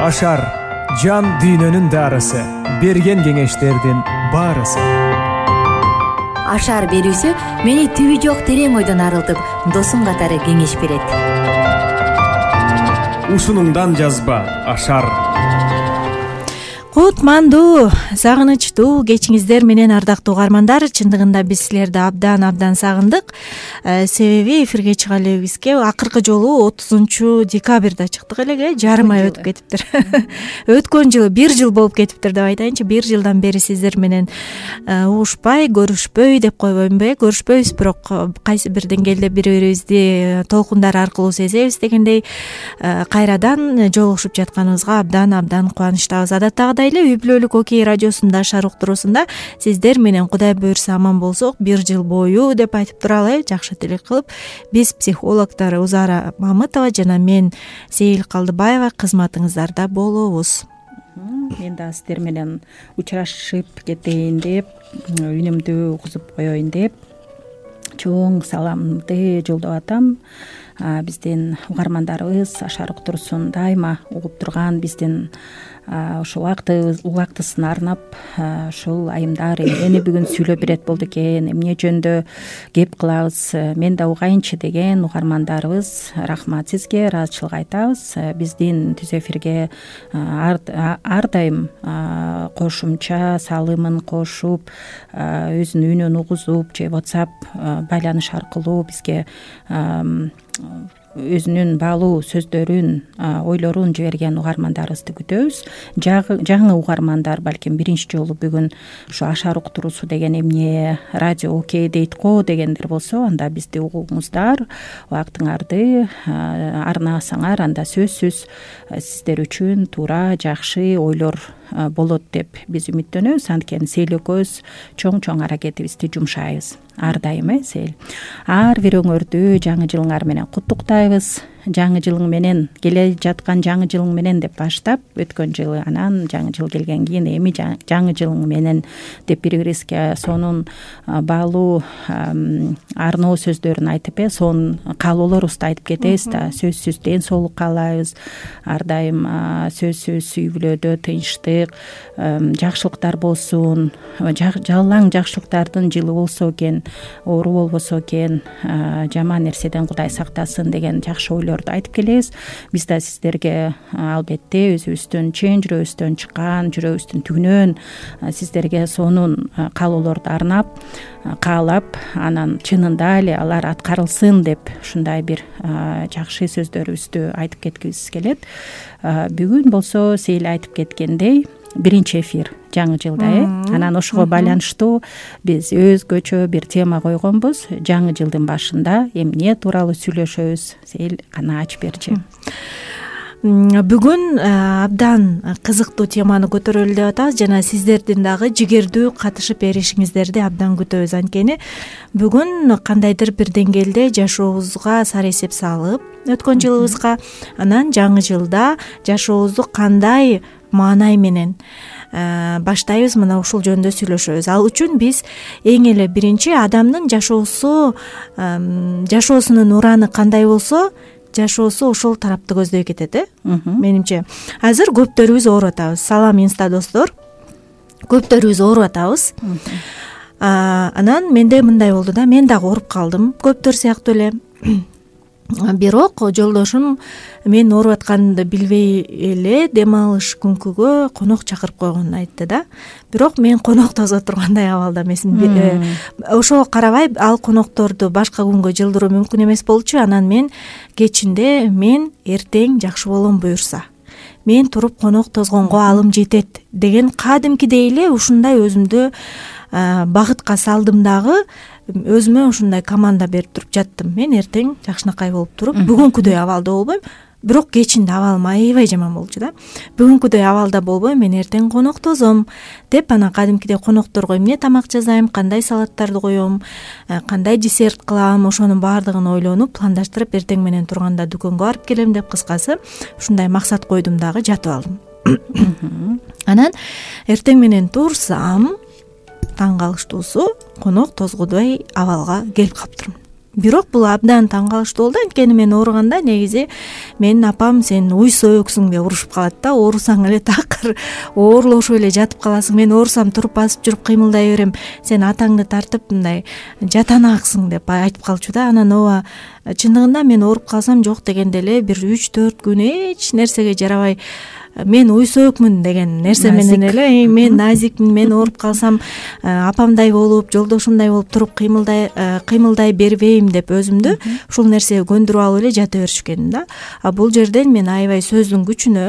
Ашар жан дүйнөнүн дарысы, берген кеңештердин баарысы. Ашар берүүсү мени түбү жок терең ойдон арылтып, досум катары кеңеш берет. Ушунуңдан жазба Ашар. Кутмандуу, сагынычтуу кечиңиздер менен, ардактуу угармандар. Чындыгында биз силерди абдан сагындык. Себеби эфирге чыга элебизге акыркы жолу 30 декабрда чыктык элеге. Жарым ай өтүп кетиптир. Өткөн жылы 1 жыл болуп кетиптир деп айтайынчы. 1 жылдан бери сиздер менен угушпай, көрүшпөй деп койбоймунбу? Көрүшпөйбүз, бирок кайсы бир деңгээлде бири-бирибизди толкундар аркылуу сезебиз дегендей кайрадан жолугушуп жатканыбызга абдан кубанычтабыз. Адаттагыдай үй бүлөлүк Окей радиосунда, Ашар уктуруусунда сиздер менен Кудай буйрса аман болсок 1 жыл бою деп айтып туралы, жакшы тилек кылып, биз психологдор Узара Мамытова жана мен Сейил Калдыбаева кызматыңыздарда болобуз. Мен да сиздер менен учурашып кетейин деп, үнүмдү угузуп коеюн деп чоң саламды жолдоп атам. Биздин угармандарыбыз Ашар уктуруусун дайыма угуп турган, биздин ошол убактысын арнап ушул айымдар эмнени бүгүн сүйлөп берет болду экен, эмне жөндө кеп кылабыз, мен да угайынчы деген угармандарыбыз, рахмат сизге, ыраазычылык айтабыз. Биздин түз эфирге ар дайым кошумча салымын кошуп, өзүнүн үнүн угузуп же WhatsApp байланыш аркылуу бизге өзүнүн баалуу сөздөрүн, ойлорун жиберген угармандарыбызды күтөбүз. Жаңы угармандар балким биринчи жолу бүгүн ушу Ашар уктуруусу деген эмне, радио Окей дейт го дегендер болсо, анда бизди угуңуздар, убактыңарды арнасаңар, анда сөзсүз сиздер үчүн туура, жакшы ойлор болот деп биз үмүттөнөбүз. Анткени Сейил экөөбүз чоң аракетибизди жумшайбыз. Ар дайым Сейил. Ар бир өңөрдү жаңы жылыңар менен куттуктайбыз. Жаңы жылың менен, келе жаткан жаңы жылың менен деп баштап, өткөн жылы анан жаңы жыл келген кийин эми жаңы жылың менен деп бири-бирибизге сонун баалуу арноо сөздөрүн айтып, сонун каалоолорубузду айтып кетебиз да. Сөзсүз ден соолук каалайбыз. Ар дайым сөзсүз үй бүлөдө тынчтык, жакшылыктар болсун, жалаң жакшылыктардын жылы болсо экен, оору болбосо экен, жаман нерседен Кудай сактасын деген жакшы ойлор айтып келебиз. Биз да сиздерге албетте өзүбүздүн чын жүрөгүбүздөн чыккан, жүрөгүбүздүн түгүнөн сиздерге сонун каалоолорду арнап, каалап, анан чынында эле алар аткарылсын деп ушундай бир жакшы сөздөрүбүздү айтып кеткибиз келет. Бүгүн болсо Сейил айтып кеткендей, биринчи эфир жаңы жылда, анан ошого байланыштуу биз өзгөчө бир тема койгонбуз. Жаңы жылдын башында эмне тууралуу сүйлөшөбүз? Сейил кана ачып берчи. Бүгүн абдан кызыктуу теманы көтөрөлү деп атабыз жана сиздердин дагы жигердүү катышып беришиңиздерди абдан күтөбүз. Анткени бүгүн кандайдыр бир деңгээлде жашообузга сары эсеп салып, өткөн жылыбызга, анан жаңы жылда жашообузду кандай маанай менен баштайбыз, мына ушул жөнүндө сүйлөшөбүз. Ал үчүн биз эң эле биринчи адамдын жашоосунун ураны кандай болсо, жашоосу ошол тарапты көздөй кетет, менимче. Азыр көптөрүбүз ооруп атабыз. Салам инста достор. Көптөрүбүз ооруп атабыз. Анан менде мындай болду да, мен дагы ооруп калдым, көптөр сыяктуу эле. Бирок жолдошум мен ооруп атканымды билбей эле дем алыш күнкүгө конок чакырып койгонун айтты да. Бирок мен конок тосо тургандай абалда эмесмин. Ошого карабай ал конокторду башка күнгө жылдыруу мүмкүн эмес болчу. Анан мен кечинде мен эртең жакшы болом буюрса, мен туруп конок тозгонго алым жетет деген кадимкидей эле ушундай өзүмдү багытка салдым дагы. Өзүмө ушундай команда берип туруп жаттым. Мен эртең жакшынакай болуп туруп, бүгүнкүдөй абалда болбойм, бирок кечинде абалым аябай жаман болчу да. Бүгүнкүдөй абалда болбойм, мен эртең конок тозом деп, анан кадимкидей конокторго эмне тамак жасайм, кандай салаттарды коем, кандай десерт кылам, ошонун баардыгын ойлонуп, пландаштырып, эртең менен турганда дүкөнгө барып келем деп, кыскасы ушундай максат койдум дагы жатып алдым. Анан эртең менен турсам, таң калыштуусу конок тозгудой абалга келип калыптырмын. бирок бул абдан таң калыштуу болду. Анткени мен ооруганда негизи менин апам сен уй сөөксүң деп урушуп калат да. Оорусаң эле такыр оорлошуп эле жатып каласың. Мен оорусам туруп басып жүрүп кыймылдай берем. Сен атаңды тартып мындай жатанааксың деп айтып калчу да. Анан ооба чындыгында мен ооруп калсам жок дегенде эле бир 3-4 күн эч нерсеге жарабай мен уй сөөкмүн деген нерсе менен эле мен назикмин, мен ооруп калсам апамдай болуп, жолдошумдай болуп туруп кыймылдай бербейм деп өзүмдү ушул нерсеге көндүрүп алып эле жата беришкенмин да. А бул жерден мен аябай сөздүн күчүнө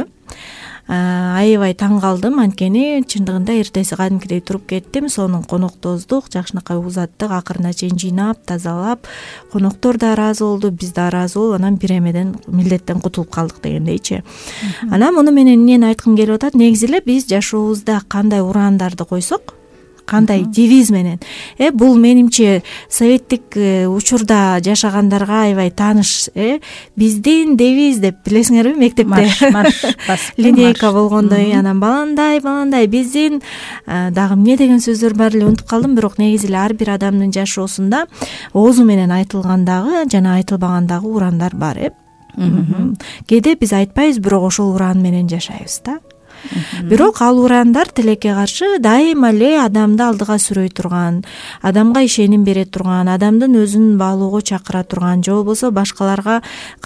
аябай таң калдым. Анткени чындыгында эртеси кадимкидей туруп кеттим, сонун коноктоздук, жакшынакай узаттык, акырына чейин жыйнап, тазалап, коноктор да ыраазы болду, биз да ыраазы болуп, анан бир эмеден милдеттен кутулуп калдык дегендейчи. Анан муну менен эмнени айткым келип атат, негизи эле биз жашообузда кандай ураандарды койсок, кандай девиз менен, бул менимче советтик учурда жашагандарга аябай тааныш. Биздин девиз деп билесиңерби, мектепте линейка болгондо анан баландай биздин дагы эмне деген сөздөр бар эле унутуп калдым, бирок негизи эле ар бир адамдын жашоосунда оозу менен айтылгандагы жана айтылбагандагы ураандар бар. Кээде биз айтпайбыз, бирок ошол ураан менен жашайбыз да. Бирок ал ураандар тилекке каршы дайыма эле адамды алдыга сүрөй турган, адамга ишеним бере турган, адамдын өзүн баалоого чакыра турган, же болбосо башкаларга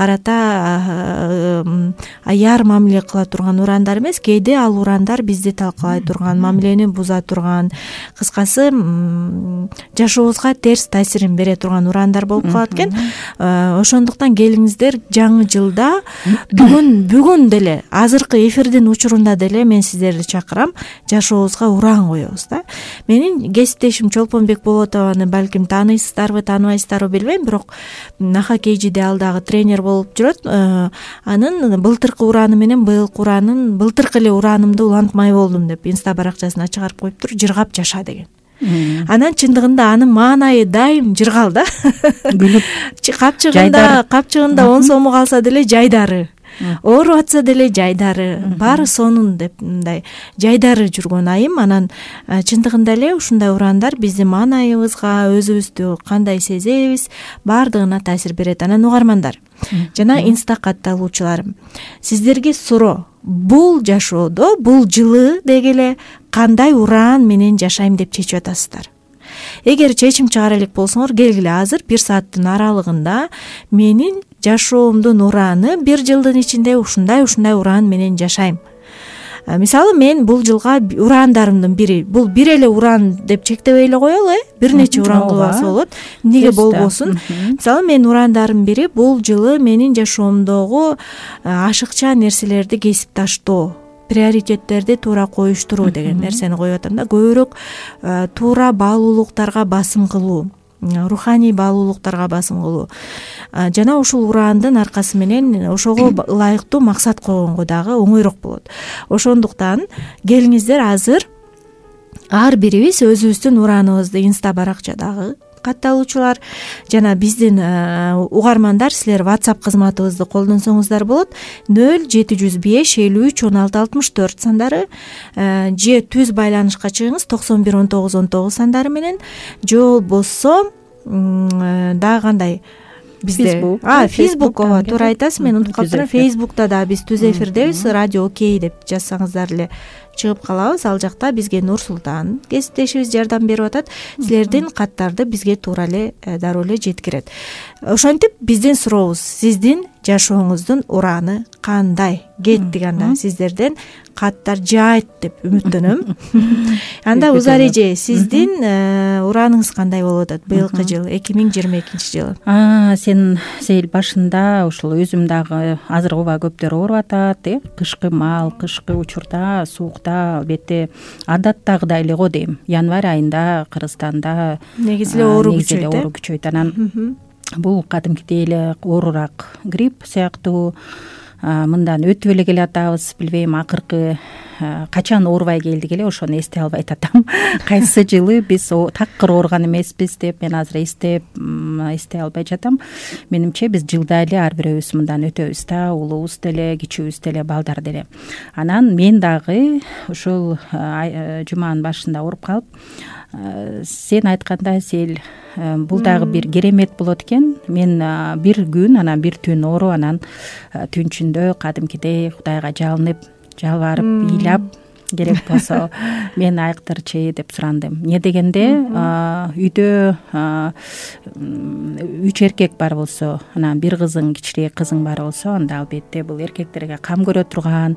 карата аяр мамиле кыла турган ураандар эмес. Кээде ал ураандар бизди талкалай турган, мамилени буза турган, кыскасы жашообузга терс таасирин бере турган ураандар болуп калат экен. Ошондуктан келиңиздер жаңы жылда бүгүн деле азыркы эфирдин учурунда деле мен сиздерди чакырам, жашообузга ураан коебуз да. Менин кесиптешим Чолпонбек Болотованы балким тааныйсыздарбы, тааныбайсыздарбы билбейм, бирок хоккейчиде ал дагы тренер болуп жүрөт. Анын былтыркы урааны менен былтыркы эле ураанымды улантмай болдум деп инста баракчасына чыгарып коюптур, жыргап жаша деген. Анан чындыгында анын маанайы дайым жыргал да. Капчыгында 10 сому калса деле жайдары, ооруп атса деле жайдары, баары сонун деп мындай жайдары жүргөн айым. Анан чындыгында эле ушундай ураандар биздин маанайыбызга, өзүбүздү кандай сезебиз, баардыгына таасир берет. Анан угармандар жана инста катталуучуларым, сиздерге суроо: бул жашоодо бул жылы дегеле кандай ураан менен жашайм деп чечип атасыздар? Эгер чечим чыгара элек болсоңор, келгиле азыр 1 сааттын аралыгында менин жашоомдун урааны бир жылдын ичинде ушундай ураан менен жашайм. Мисалы мен бул жылга ураандарымдын бири, бул бир эле ураан деп чектебей эле коелу, бир нече ураан кылбаса болот, эмнеге болбосун. Мисалы менин ураандарымдын бири бул жылы менин жашоомдогу ашыкча нерселерди кесип таштоо, приоритеттерди туура коюштуруу деген нерсени коюп атам да. Көбүрөөк туура баалуулуктарга басым кылуу, руханий баалуулуктарга басым кылуу. Жана ушул ураандын аркасы менен ошого ылайыктуу максат койгонго дагы оңойрок болот. Ошондуктан келиңиздер азыр ар бирибиз өзүбүздүн урааныбызды инста баракчадагы катталуучулар жана биздин угармандар, силер WhatsApp кызматыбызды колдонсоңуздар болот. 0-705-53-16-64 сандары же түз байланышка чыгыңыз 91-19-19 сандары менен, же болбосо дагы кандай бизде Facebook, ооба туура айтасыз, мен унутуп калыптырмын. Facebook'та да биз түз эфирдебиз, радио окей деп жазсаңыздар эле чыгып калабыз. Ал жакта бизге Нурсултан кесиптешибиз жардам берип атат. Силердин каттарды бизге туура эле дароо эле жеткирет. Ошентип биздин сурообуз: сиздин жашооңуздун урааны кандай? Кеттик анда сиздерден каттар жайт деп үмүттөнөм. Анда Узар эже, сиздин урааныңыз кандай болуп атат быйылкы жыл, 2022 жылы? Сен Сейил башында ушул өзүм дагы азыр оба көптөр ооруп атат, кышкы маал, кышкы учурда, суукта, албетте адаттагыдай эле го дейм. Январь айында Кыргызстанда негизи эле оору күчөйт. Анан бул кадимкидей эле оорураак грипп сыяктуу, мындан өтүп эле келатабыз, билбейм, акыркы качан оорубай келдик эле ошону эстей албай атам. Кайсы жылы биз такыр ооруган эмеспиз деп мен азыр эстей албай жатам. Менимче биз жылда эле ар бирөөбүз мындан өтөбүз да, улуубуз деле, кичүүбүз деле, балдар деле. Анан мен дагы ушул жуманын башында ооруп калып, сен айткандай Сел, бул дагы бир керемет болот экен. Мен бир күн, анан бир түн ооруп, анан түн ичинде кадимкидей Кудайга жалбарып, ыйлап, керек болсо мени айыктырчы деп сурандым. Эмне дегенде, үйдө 3 эркек бар болсо, анан бир кызың, кичирээк кызың бар болсо, анда албетте бул эркектерге кам көрө турган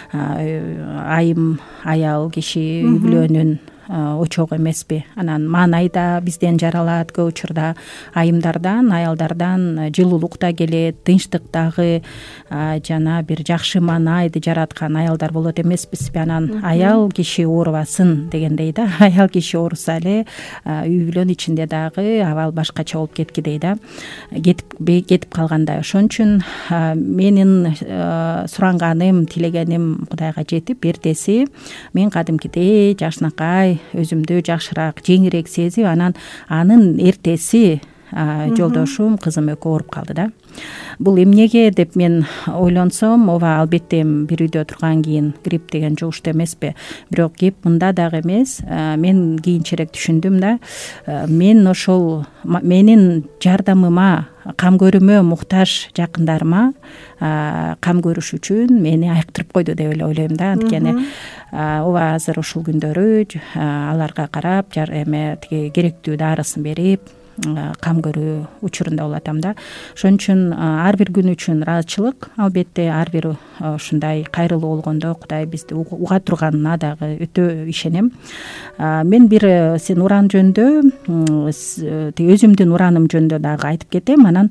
айым, аял киши, үй бүлөнүн очогу эмеспи. Анан маанай да бизден жаралат, көп учурда айымдардан, аялдардан жылуулук да келет, тынчтык дагы, жана бир жакшы маанайды жараткан аялдар болот эмеспизби. Анан аял киши оорубасын дегендей да, аял киши ооруса эле үй бүлөнүн ичинде дагы абал башкача болуп кеткидей да, кетип калгандай. Ошон үчүн менин суранганым, тилегеним Кудайга жетип, эртеси мен кадимкидей жакшынакай өзүмдү жакшыраак, жеңирээк сезип, анан анын эртеси жолдошум, кызым экөө ооруп калды да. Бул эмнеге деп мен ойлонсом, ооба албетте бир үйдө турган кийин грипп деген жугуштуу эмеспи. Бирок кеп мында дагы эмес. Мен кийинчерээк түшүндүм да. Мен ошол менин жардамыма, кам көрүүмө муктаж жакындарыма кам көрүш үчүн мени айыктырып койду деп эле ойлойм да. Анткени ооба азыр ушул күндөрү аларга карап, тиги керектүү дарысын берип, кам көрүү учурунда болуп атам да. Ошон үчүн ар бир күн үчүн ыраазычылык, албетте ар бир ушундай кайрылуу болгондо Кудай бизди уга турганына дагы өтө ишенем. Мен бир сен уран жөнүндө, өзүмдүн ураным жөнүндө дагы айтып кетем. Анан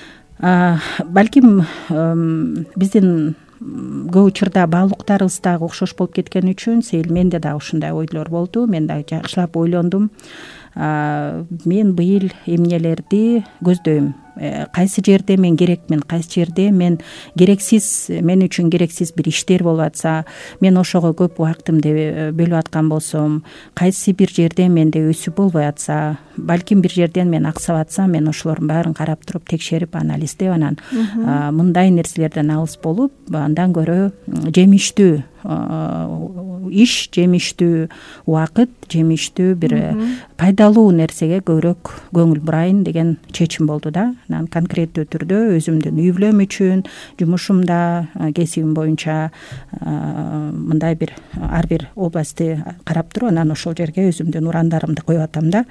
балким биздин көп учурда баалуулуктарыбыз дагы окшош болуп кеткен үчүн Сел, менде дагы ушундай ойлор болду. Мен дагы жакшылап ойлондум. Мен быйыл эмнелерди көздөйм, кайсы жерде мен керекмин, кайсы жерде мен керексиз, мен үчүн керексиз бир иштер болуп атса, мен ошого көп убактымды бөлүп аткан болсом, кайсы бир жерде менде өсүп болбой атса, балким бир жерден мен аксап атсам, мен ошолордун баарын карап туруп, текшерип, анализдеп, анан мындай нерселерден алыс болуп, андан көрө жемиштүү иш, жемиштүү убакыт, жемиштүү бир пайдалуу нерсеге көбүрөөк көңүл бурайын деген чечим болду да. Анан конкреттүү түрдө өзүмдүн үй бүлөм үчүн, жумушумда, кесибим боюнча мындай бир ар бир областты карап туруп, анан ошол жерге өзүмдүн урандарымды коюп атам да.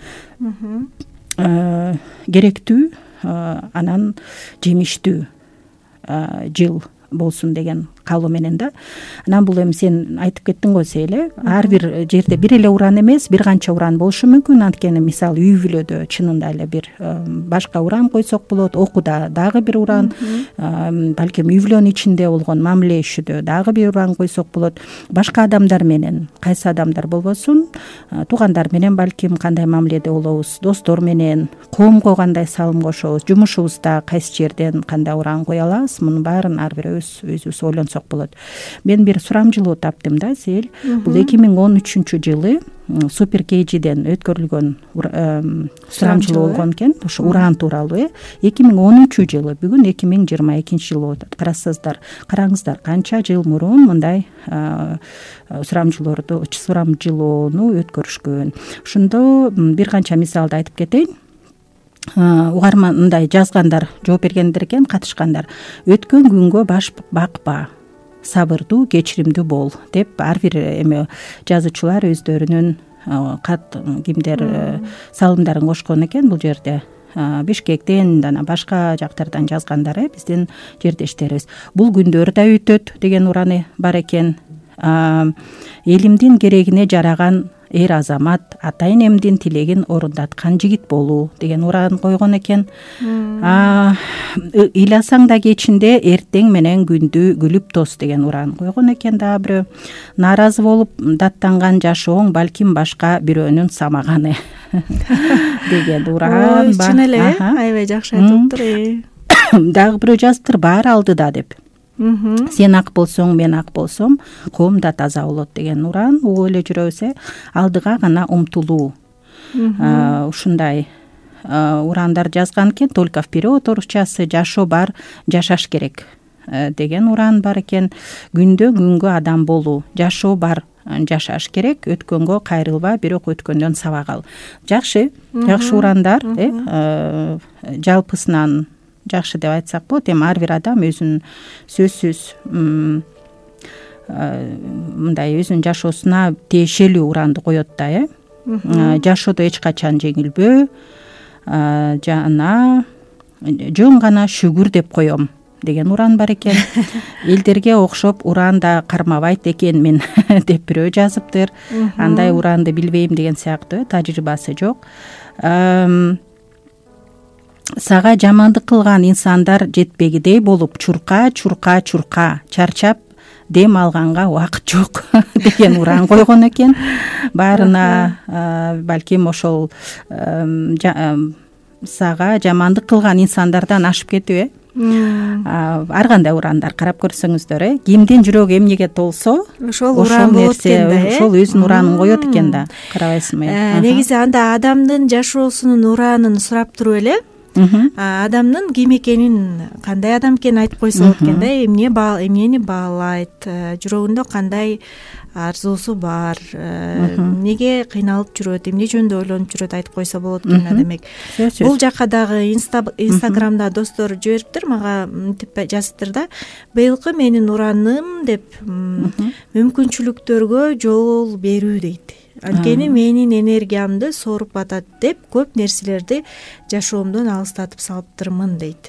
Керектүү, анан жемиштүү жыл болсун деген каалоо менен да. Анан бул эми сен айтып кеттиң го Сел, ар бир жерде бир эле уран эмес, бир канча уран болушу мүмкүн. Анткени мисалы үй бүлөдө чынында эле бир башка уран койсок болот, окууда дагы бир уран, балким үй бүлөнүн ичинде болгон мамилешүүдө дагы бир уран койсок болот. Башка адамдар менен, кайсы адамдар болбосун, туугандар менен балким кандай мамиледе болобуз, достор менен, коомго кандай салым кошобуз, жумушубузда кайсы жерден кандай уран кое алабыз, мунун баарын ар бирөөбүз өзүбүз ойлонсок болот. Мен бир сурамжылоо таптым да Сел. Бул 2013 жылы Супер KG'ден өткөрүлгөн сурамжылоо болгон экен. Ошо уран тууралуу. 2013 жылы, бүгүн 2022 жыл болот. Караңыздар, канча жыл мурун мындай сурамжылоону өткөрүшкөн. Ошондо бир канча мисалды айтып кетейин. Угарман мындай жазгандар, жооп бергендер экен, катышкандар. Өткөн күнгө баш бакпа, сабырдуу, кечиримдүү бол деп ар бир эме жазуучулар өздөрүнүн кимдер салымдарын кошкон экен бул жерде. Бишкектен жана башка жактардан жазгандар, биздин жердештерибиз. Бул күндөр да өтөт деген ураны бар экен. Элимдин керегине жараган эр азамат, ата энемдин тилегин орундаткан жигит болуу деген уран койгон экен. Ыйласаң да кечинде, эртең менен күндү күлүп тос деген уран койгон экен. Дагы бирөө, нааразы болуп даттанган жашооң балким башка бирөөнүн самаганы деген уран бар. Чын эле, аябай жакшы айтылыптыр. Дагы бирөө жазыптыр, баары алдыда деп. сен ак болсоң, мен ак болсом, коом да таза болот деген уран угуп эле жүрөбүз. Алдыга гана умтулуу. Ушундай урандар жазган экен. Только вперед орусчасы, жашоо бар, жашаш керек деген уран бар экен. Күндө күнгө адам болуу, жашоо бар, жашаш керек, өткөнгө кайрылба, бирок өткөндөн сабак ал. Жакшы урандар, жалпысынан жакшы деп айтсак болот. Эми ар бир адам өзүнүн сөзсүз мындай өзүнүн жашоосуна тиешелүү уранды коет да. Жашоодо эч качан жеңилбөө, жана жөн гана шүгүр деп коем деген уран бар экен. Элдерге окшоп уран да кармабайт экенмин деп бирөө жазыптыр. Андай уранды билбейм деген сыяктуу, тажрыйбасы жок. Сага жамандык кылган инсандар жетпегидей болуп, чурка, чарчап дем алганга убакыт жок деген уран койгон экен. Баарына балким ошол сага жамандык кылган инсандардан ашып кетип, ар кандай урандар карап көрсөңүздөр, кимдин жүрөгү эмнеге толсо, ошол уран болот экен да. Ошол өзүнүн уранын коет экен да. Карабайсызбы? Негизи анда адамдын жашоосунун уранын сурап туруп эле адамдын ким экенин, кандай адам экенин айтып койсо болот экен да. Эмнени баалайт, жүрөгүндө кандай арзуусу бар, эмнеге кыйналып жүрөт, эмне жөнүндө ойлонуп жүрөт айтып койсо болот экен да. Демек бул жака дагы инстаграмда достор жибериптир, мага мынтип жазыптыр да. Быйылкы менин ураным деп мүмкүнчүлүктөргө жол берүү дейт. Анткени менин энергиямды соруп атат деп көп нерселерди жашоомдон алыстатып салыптырмын дейт.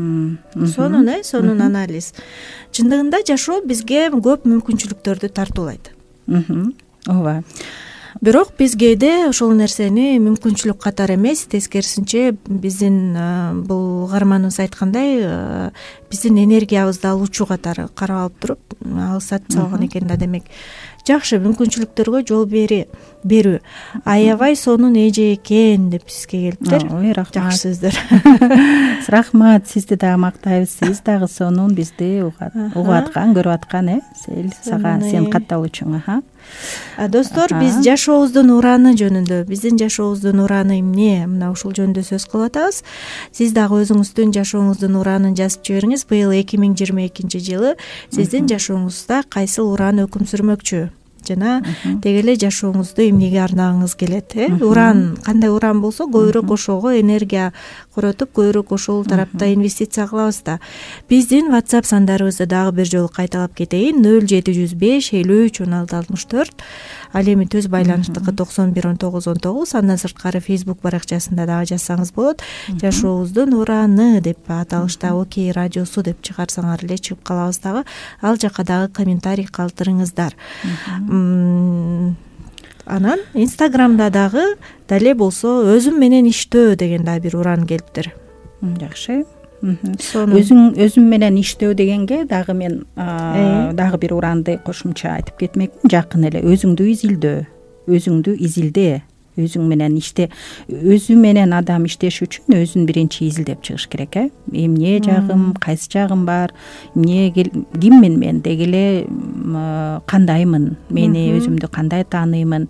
Сонун анализ. Чындыгында жашоо бизге көп мүмкүнчүлүктөрдү тартуулайт. Ооба. Бирок биз кээде ошол нерсени мүмкүнчүлүк катары эмес, тескерисинче биздин бул угарманыбыз айткандай, биздин энергиябызды алуучу катары карап алып туруп алыстатып салган экен да. Демек жакшы мүмкүнчүлүктөргө жол берүү. Аябай сонун эже экен деп сизге келиптир. Рахмат. Жакшы сөздөр. Рахмат, сизди дагы мактайбыз. Сиз дагы сонун бизди угуп аткан, көрүп аткан, сага сен катталуучуң. Достор, биз жашообуздун ураны жөнүндө, биздин жашообуздун ураны эмне? Мына ушул жөнүндө сөз кылып атабыз. Сиз дагы өзүңүздүн жашооңуздун уранын жазып жибериңиз. Быйыл 2022-жылы сиздин жашооңузда кайсыл уран өкүм сүрмөкчү? Жана деги эле жашооңузду эмнеге арнагыңыз келет? Уран кандай уран болсо, көбүрөөк ошого энергия коротуп, көбүрөөк ошол тарапта инвестиция кылабыз да. Биздин WhatsApp сандарыбызды дагы бир жолу кайталап кетейин. 0705 53 16 64. Ал эми төз байланыштыкы 91 19 19. Андан сырткары Facebook баракчасында дагы жазсаңыз болот. Жашообуздун ураны деп аталышта Окей радиосу деп чыгарсаңар эле чыгып калабыз дагы. Ал жака дагы комментарий калтырыңыздар. Анан Инстаграмда дагы дале болсо өзүм менен иштөө деген дагы бир уран келиптир. Жакшы. Өзүм менен иштөө дегенге дагы мен дагы бир уранды кошумча айтып кетмекмин. Жакын эле өзүңдү изилде, өзүң менен иште. Өзү менен адам иштеш үчүн өзүн биринчи изилдеп чыгыш керек. Эмне жагым, кайсы жагым бар, киммин мен, деги эле кандаймын, мени өзүмдү кандай тааныймын,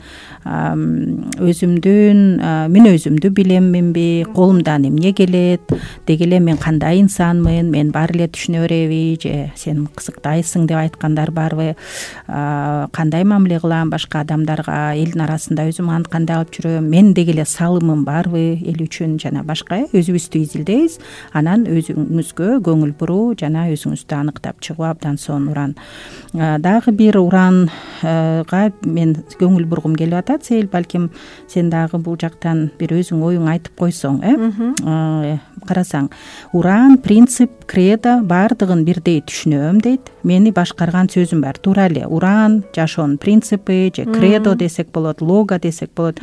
мен өзүмдү билемминби, колумдан эмне келет, деги эле мен кандай инсанмын, мен баары эле түшүнө береби, же сен кызыктайсың деп айткандар барбы, кандай мамиле кылам башка адамдарга, элдин арасында өзүм кандай алып жүрөм, мен деги эле салымым барбы эл үчүн жана башка, өзүбүздү изилдейбиз. Анан өзүңүзгө көңүл буруу жана өзүңүздү аныктап чыгуу абдан сонун уран. Дагы бир уранга мен көңүл бургум келип атат. Сейил, балким сен дагы бул жактан бир өзүң оюң айтып койсоң, карасаң, уран, принцип, кредо баардыгын бирдей түшүнөм дейт. Мени башкарган сөзүм бар. Туура эле уран, жашоонун принципи же кредо десек болот, лого десек болот.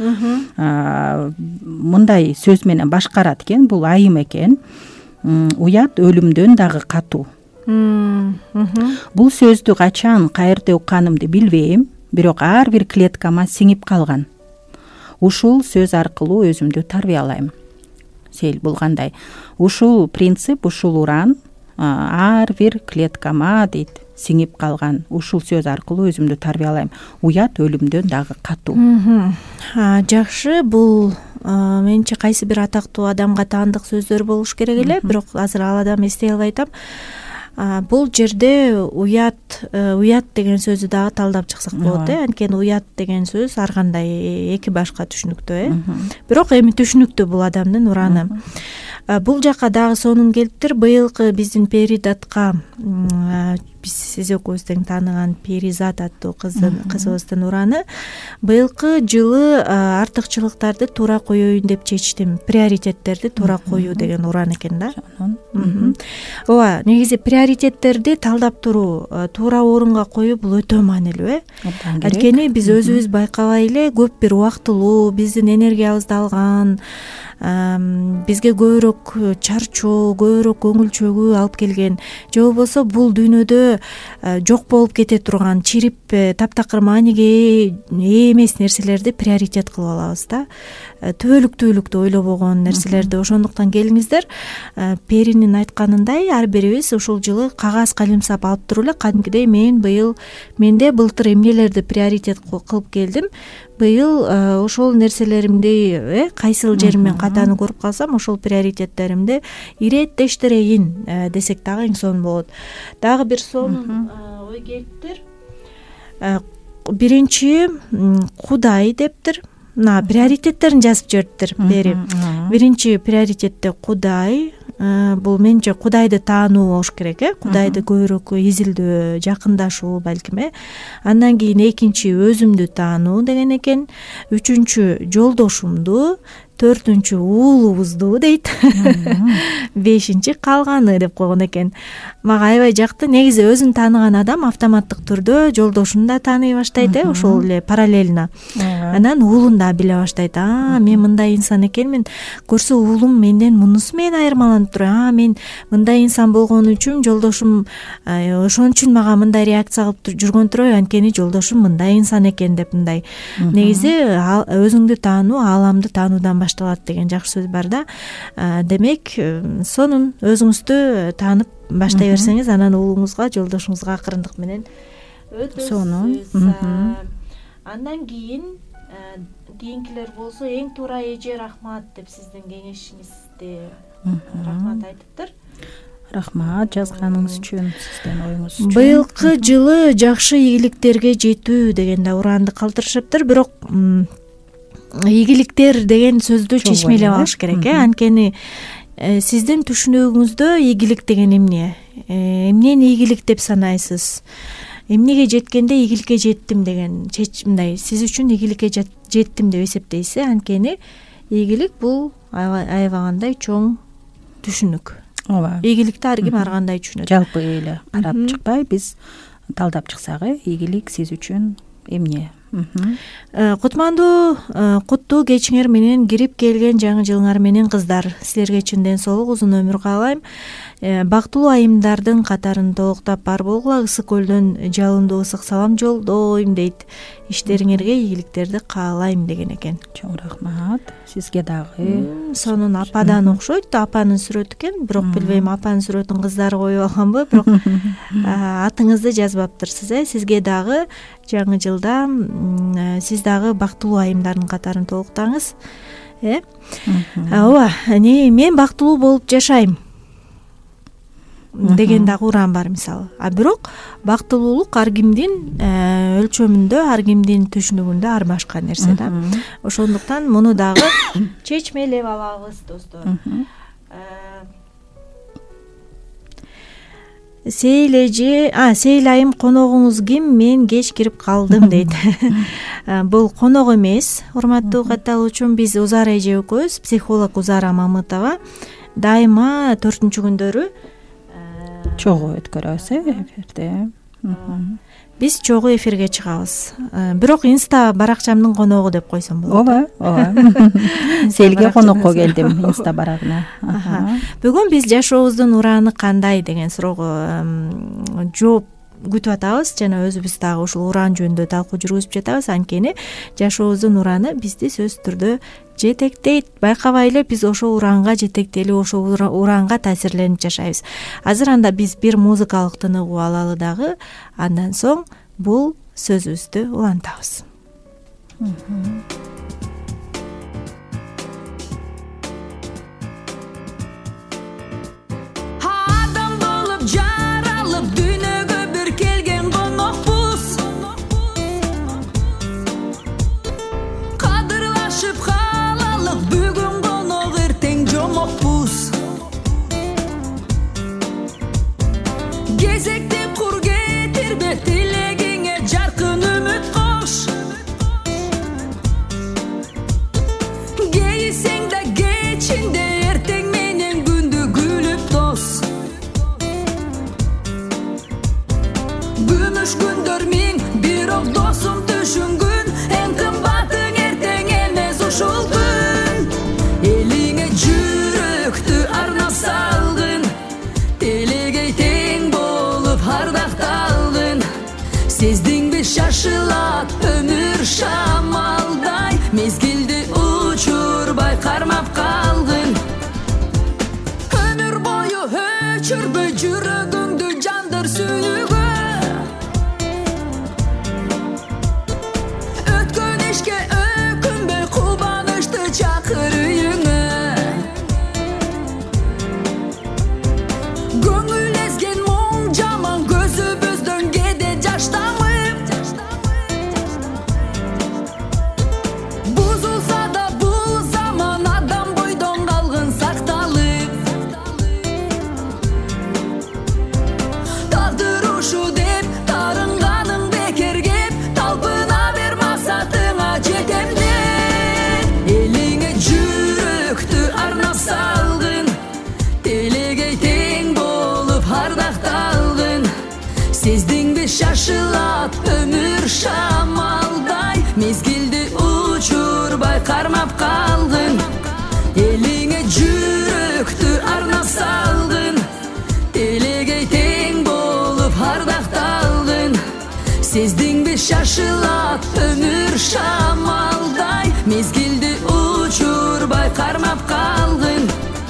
Мындай сөз менен башкарат экен, бул айым экен. Уят өлүмдөн дагы катуу. Бул сөздү качан, каерде укканымды билбейм, бирок ар бир клеткама сиңип калган. Ушул сөз аркылуу өзүмдү тарбиялайм. Сейил, бул кандай? Ушул принцип, ушул уран ар бир клеткама дейт сиңип калган. Ушул сөз аркылуу өзүмдү тарбиялайм. Уят өлүмдөн дагы катуу. Жакшы, бул менимче кайсы бир атактуу адамга таандык сөздөр болуш керек эле, бирок азыр ал адамды эстей албай атам. Бул жерде уят деген сөздү дагы талдап чыксак болот. Анткени уят деген сөз ар кандай эки башка түшүнүктүү. Бирок эми түшүнүктүү бул адамдын ураны. Бул жака дагы сонун келиптир. Быйылкы биздин Перизатка, биз сиз экөөбүз тең тааныган Перизат аттуу кызыбыздын ураны быйылкы жылы артыкчылыктарды туура коеюн деп чечтим. Приоритеттерди туура коюу деген уран экен да. Ооба, негизи приоритеттерди талдап туруу, туура орунга коюу бул өтө маанилүү. Анткени биз өзүбүз байкабай эле көп бир убактылуу биздин энергиябызды алган, бизге көбүрөөк чарчоо, көбүрөөк көңүл чөгүү алып келген, же болбосо бул дүйнөдө жок болуп кете турган, чирип таптакыр мааниге ээ эмес нерселерди приоритет кылып алабыз да. Түбөлүктүүлүктү ойлобогон нерселерди. Ошондуктан келиңиздер, Перинин айтканындай ар бирибиз ушул жылы кагаз калемсап алып туруп эле кадимкидей менде былтыр эмнелерди приоритет кылып келдим, быйыл ошол нерселеримди кайсыл жеримен катаны көрүп калсам, ошол приоритеттеримди иреттештирейин десек дагы эң сонун болот. Дагы бир сонун ой келиптир. Биринчи Кудай дептир. Приоритеттерин жазып жибериптир бери. Биринчи приоритетте Кудай. Бул менимче Кудайды таануу болуш керек, Кудайды көбүрөөк изилдөө, жакындашуу балким. Андан кийин экинчи өзүмдү таануу деген экен. Үчүнчү жолдошумду, төртүнчү уулубузду дейт. Бешинчи калганы деп койгон экен. Мага аябай жакты. Негизи өзүн тааныган адам автоматтык түрдө жолдошун да тааный баштайт, ошол эле параллельно. Анан уулун да биле баштайт. Мен мындай инсан экенмин. Көрсө уулум менден мунусу менен айырмаланып туруп, мен мындай инсан болгон үчүн жолдошум ошон үчүн мага мындай реакция кылып жүргөн турбайбы, анткени жолдошум мындай инсан экен деп мындай. Негизи өзүңдү таануу ааламды таануудан башталат деген жакшы сөз бар да. Демек, сонун өзүңүздү таанып баштай берсеңиз, анан уулуңузга, жолдошуңузга акырындык менен өтө сонун. Андан кийинкилер болсо эң туура эже рахмат деп сиздин кеңешиңизди рахмат айтыптыр. Рахмат жазганыңыз үчүн, сиздин оюңуз үчүн. Быйылкы жылы жакшы ийгиликтерге жетүү деген да уранды калтырышыптыр, бирок ийгиликтер деген сөздү чечмелеп алыш керек, анткени сиздин түшүнүгүңүздө ийгилик деген эмне? Эмнени ийгилик деп санайсыз? Эмнеге жеткенде ийгиликке жеттим деген мындай сиз үчүн ийгиликке жеттим деп эсептейсиз, анткени ийгилик бул аябагандай чоң түшүнүк. Ооба. Ийгиликти ар ким ар кандай түшүнөт. Жалпы эле карап чыкпай, биз талдап чыксак, ийгилик сиз үчүн эмне? Кутмандуу, куттуу кечиңер менен кирип келген жаңы жылыңар менен кыздар. Силерге чын ден соолук, узун өмүр каалайм. Бактылуу айымдардын катарын толуктап бар болгула. Ысык көлдөн жалындуу ысык салам жолдойм дейт. Иштериңерге ийгиликтерди каалайм деген экен. Чоң рахмат. Сизге дагы. Сонун ападан окшойт. Апанын сүрөтү экен, бирок билбейм апанын сүрөтүн кыздары коюп алганбы, бирок атыңызды жазбаптырсыз. Сизге дагы жаңы жылда сиз дагы бактылуу айымдардын катарын толуктаңыз. Ооба, мен бактылуу болуп жашайм деген дагы уран бар мисалы. Бирок бактылуулук ар кимдин өлчөмүндө, ар кимдин түшүнүгүндө ар башка нерсе да. Ошондуктан муну дагы чечмелеп алабыз, достор. Сейил айым, коногуңуз ким? Мен кеч кирип калдым дейт. Бул конок эмес, урматтуу катталуучум. Биз Узар эже экөөбүз, психолог Узара Мамытова, дайыма 4-күндөрү чогуу өткөрөбүз эфирде. Биз чогуу эфирге чыгабыз. Бирок инста баракчамдын коногу деп койсом болот. Ооба. Селге конокко келдим инста барагына. Бүгүн биз жашообуздун ураны кандай деген суроого жооп күтүп атабыз жана өзүбүз дагы ушул уран жөнүндө талкуу жүргүзүп жатабыз. Анткени жашообуздун ураны бизди сөзсүз түрдө жетектейт. Байкабай эле биз ошол уранга жетектелип, ошол уранга таасирленип жашайбыз. Азыр анда биз бир музыкалык тынык угуп алалы дагы, андан соң бул сөзүбүздү улантабыз. Şaşılat ömür şamalday, mezgildi uçurbay karmap kaldın. Ömür boyu höçürböy жүрөгүңдү жандар сүйгө. Өткөн ишке өкүнбөй кубанычты чакыр үйүңө. Көңүл эзген моң жаман көзүбүздөн кеде жаштамы. Şaşılat ömür şamalday, mezgildi uçurbay karmap kaldın. Eline жүрөктү arnap saldın, телегей тең болуп ардакталдың. Сездиңби şaşılat ömür şamalday, mezgildi uçurbay karmap kaldın.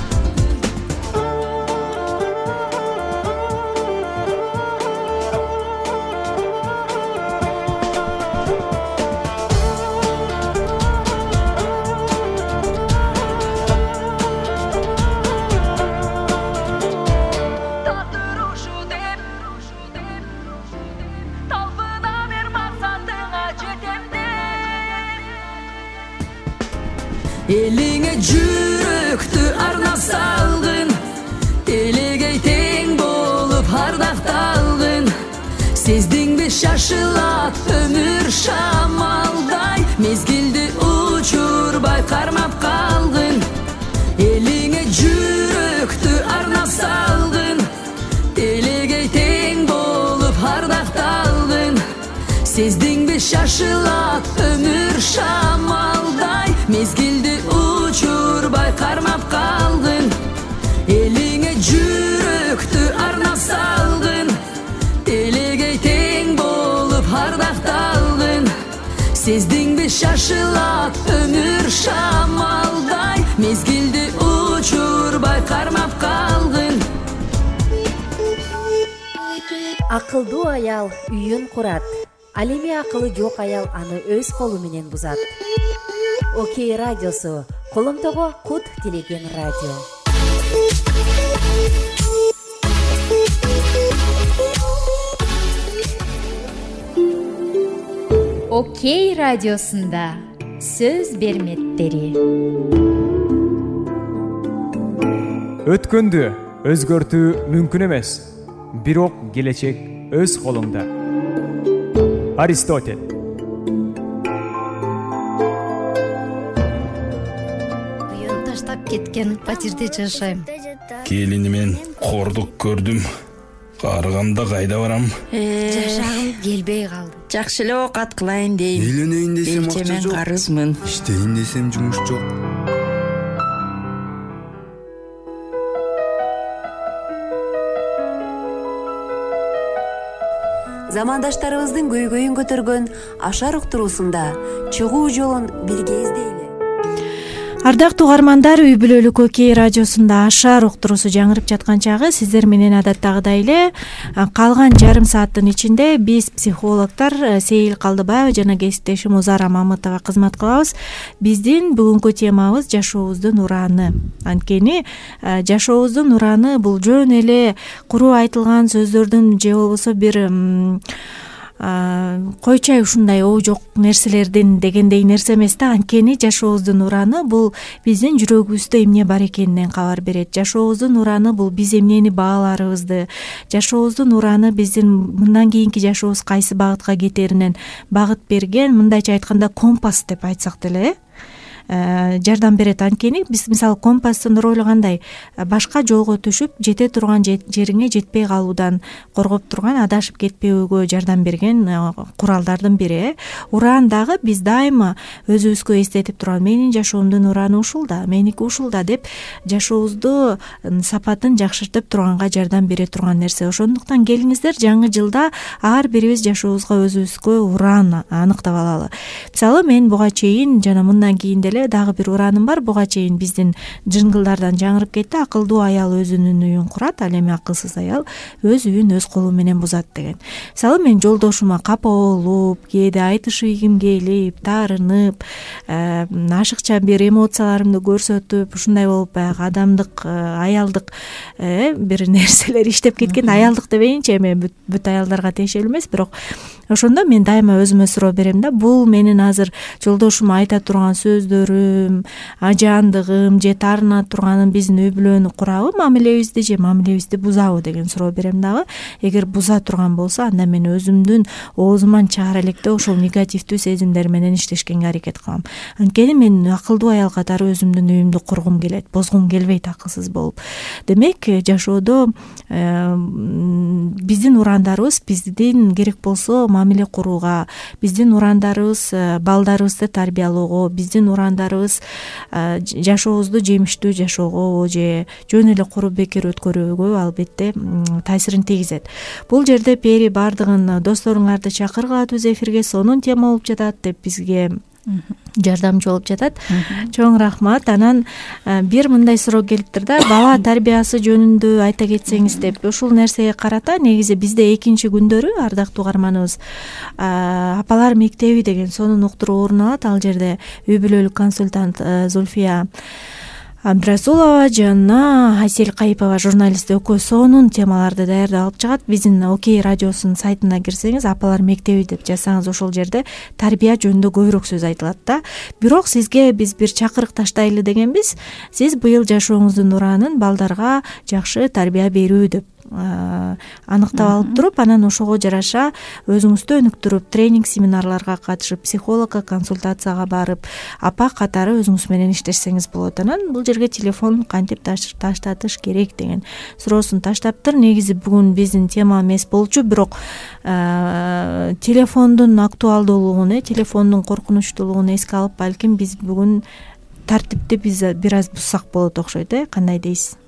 Eline жүрөктү arnap saldın, телегей тең болуп ардакталдың. Сездиңби şaşılat ömür şamalday, mezgildi uçurbay karmap kaldın. Eline жүрөктү arnap saldın, телегей тең болуп ардакталдың. Сездиңби şaşılat ömür şamalday, mezgildi uçurbay karmap kaldın. Eline жүрөктү arnap saldın, телегей тең болуп ардакталдың. Сездиңби şaşılat ömür şamalday, mezgildi uçurbay karmap kaldın. Акылдуу аял үйүн курат, ал эми акылы жок аял аны өз колу менен бузат. Окей радиосу, коломтого кут тилеген радио. Окей радиосунда сөз берметтери. Өткөндү өзгөртүү мүмкүн эмес, бирок келечек өз колуңда. Аристотель. Буян таштап кеткен патирде жашайм. Келинимен кордук көрдүм. Карыганда кайда барам? Жашагым келбей калды. Жакшы эле оокат кылайын дейм. Үйлөнөйүн десем акча Мен жок. карызмын. Иштейин десем жумуш жок. замандаштарыбыздын көйгөйүн көтөргөн ашар уктуруусунда чыгуу жолун бирге издейли. Ардактуу угармандар, үй бүлөлүк Окей радиосунда ашар уктуруусу жаңырып жаткан чагы сиздер менен адаттагыдай эле калган жарым сааттын ичинде биз психологдор Сейил Калдыбаева жана кесиптешим Узара Мамытова кызмат кылабыз. Биздин бүгүнкү темабыз жашообуздун ураны. Анткени жашообуздун ураны бул жөн эле куру айтылган сөздөрдүн же болбосо бир койчай ушундай оо жок нерселердин дегендей нерсе эмес да. Анткени жашообуздун ураны бул биздин жүрөгүбүздө эмне бар экенинен кабар берет. Жашообуздун ураны бул биз эмнени бааларыбызды, жашообуздун ураны биздин мындан кийинки жашообуз кайсы багытка кетеринен багыт берген, мындайча айтканда компас деп айтсак деле жардам берет. Анткени биз мисалы компастын ролу кандай? Башка жолго түшүп жете турган жериңе жетпей калуудан коргоп турган, адашып кетпөөгө жардам берген куралдардын бири. Уран дагы биз дайыма өзүбүзгө эстетип турган, менин жашоомдун ураны ушул да, меники ушул да деп жашообузду сапатын жакшыртып турганга жардам бере турган нерсе. Ошондуктан келиңиздер жаңы жылда ар бирибиз жашообузга өзүбүзгө уран аныктап алалы. Мисалы мен буга чейин жана мындан кийин деле дагы бир ураным бар. Буга чейин биздин жынгылдардан жаңырып кетти. Акылдуу аял өзүнүн үйүн курат, ал эми акылсыз аял өз үйүн өз колу менен бузат деген. Мисалы мен жолдошума капа болуп, кээде айтышыгым келип, таарынып, ашыкча бир эмоцияларымды көрсөтүп, ушундай болуп баягы адамдык, аялдык бир нерселер иштеп кеткен. Аялдык дебейинчи, эми бүт аялдарга тиешелүү эмес, бирок ошондо мен дайыма өзүмө суроо берем да, бул менин азыр жолдошума айта турган сөздөрүм, ажаандыгым же таарына турганым биздин үй бүлөнү курабы, мамилебизди же мамилебизди бузабы деген суроо берем дагы. Эгер буза турган болсо, анда мен өзүмдүн оозуман чыгара электе ошол негативдүү сезимдер менен иштешкенге аракет кылам. Анткени мен акылдуу аял катары өзүмдүн үйүмдү кургум келет, бозгум келбейт акылсыз болуп. Демек жашоодо биздин урандарыбыз биздин керек болсо мамиле курууга, биздин урандарыбыз балдарыбызды тарбиялоого, биздин урандарыбыз жашообузду жемиштүү жашоого же жөн эле куру бекер өткөрүүгө албетте таасирин тийгизет. Бул жерде Пери бардыгын досторуңарды чакыргат өз эфирге, сонун тема болуп жатат деп бизге жардамчы болуп жатат. Чоң рахмат. Анан бир мындай суроо келиптир да, бала тарбиясы жөнүндө айта кетсеңиз деп. Ушул нерсеге карата негизи бизде экинчи күндөрү ардактуу угарманыбыз апалар мектеби деген сонун уктуруу орун алат. Ал жерде үй бүлөлүк консультант Зульфия Абдрасулова жана Айсел Кайыпова журналист экөө сонун темаларды даярдап алып чыгат. Биздин Окей радиосунун сайтына кирсеңиз, апалар мектеби деп жазсаңыз, ошол жерде тарбия жөнүндө көбүрөөк сөз айтылат да. Бирок сизге биз бир чакырык таштайлы дегенбиз. Сиз быйыл жашооңуздун уранын балдарга жакшы тарбия берүү деп аныктап алып туруп, анан ошого жараша өзүңүздү өнүктүрүп, тренинг семинарларга катышып, психологко консультацияга барып, апа катары өзүңүз менен иштешсеңиз болот. Анан бул жерге телефон кантип таштатыш керек деген суроосун таштаптыр. Негизи бүгүн биздин тема эмес болчу, бирок телефондун актуалдуулугун, телефондун коркунучтуулугун эске алып, балким биз бүгүн тартипти бир аз буссак болот окшойт, кандай дейсиз?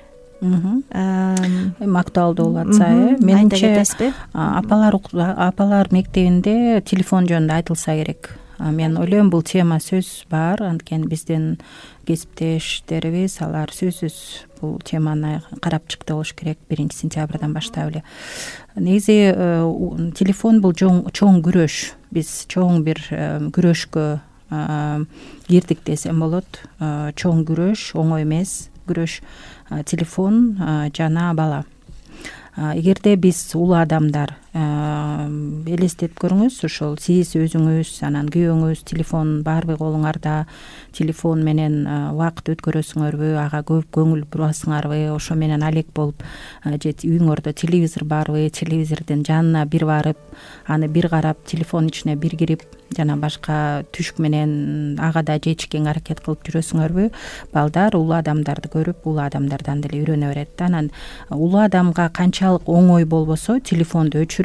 Актуалдуу болуп атса, менимче апалар мектебинде телефон жөнүндө айтылса керек. Мен ойлойм, бул тема сөз бар. Анткени биздин кесиптештерибиз алар сөзсүз бул теманы карап чыкты болуш керек 1-сентябрдан баштап эле. Негизи телефон бул чоң күрөш. Биз чоң бир күрөшкө кирдик десем болот. Чоң күрөш, оңой эмес күрөш. Телефон жана бала. Эгерде биз улуу адамдар элестетип көрүңүз, ошол сиз өзүңүз, анан күйөөңүз телефон барбы колуңарда, телефон менен убакыт өткөрөсүңөрбү, ага көп көңүл бурасыңарбы, ошо менен алек болуп, же үйүңөрдө телевизор барбы, телевизордун жанына бир барып, аны бир карап, телефонун ичине бир кирип, жана башка түшк менен ага да жечкенге аракет кылып жүрөсүңөрбү? Балдар улуу адамдарды көрүп, улуу адамдардан деле үйрөнө берет да. Анан улуу адамга канчалык оңой болбосо телефонду өчүрүп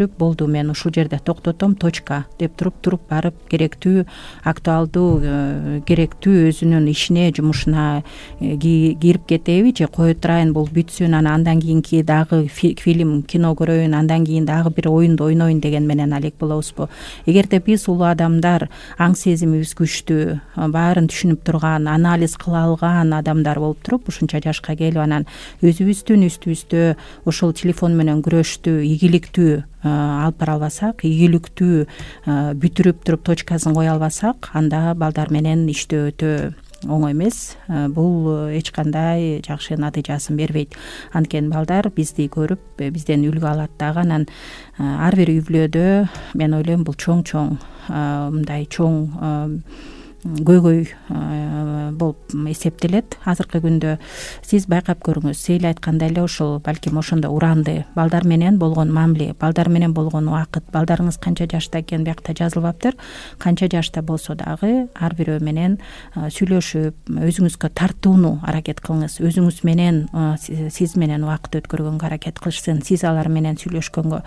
бүтүрүп болду мен ушул жерде токтотом, точка деп туруп барып керектүү, актуалдуу, керектүү өзүнүн ишине, жумушуна кирип кетеби же кое турайын бул бүтсүн, андан кийинки дагы фильм, кино көрөйүн, андан кийин дагы бир оюнду ойноюн деген менен алек болобузбу? Эгерде биз улуу адамдар аң сезимибиз күчтүү, баарын түшүнүп турган, анализ кыла алган адамдар болуп туруп ушунча жашка келип анан өзүбүздүн үстүбүздө ушул телефон менен күрөштү ийгиликтүү алып бара албасак, ийгиликтүү бүтүрүп туруп точкасын кое албасак, анда балдар менен иштөө өтө оңой эмес. Бул эч кандай жакшы натыйжасын бербейт. Анткени балдар бизди көрүп бизден үлгү алат дагы. Анан ар бир үй бүлөдө мен ойлойм бул чоң мындай чоң көйгөй болуп эсептелет. Азыркы күндө сиз байкап көрүңүз, Сейил айткандай эле ушул балким ошондо уранды балдар менен болгон мамиле, балдар менен болгон убакыт, балдарыңыз канча жашта экени биякта жазылбаптыр. Канча жашта болсо дагы ар бирөө менен сүйлөшүп, өзүңүзгө тартууну аракет кылыңыз. Өзүңүз менен, сиз менен убакыт өткөргөнгө аракет кылышсын. Сиз алар менен сүйлөшкөнгө,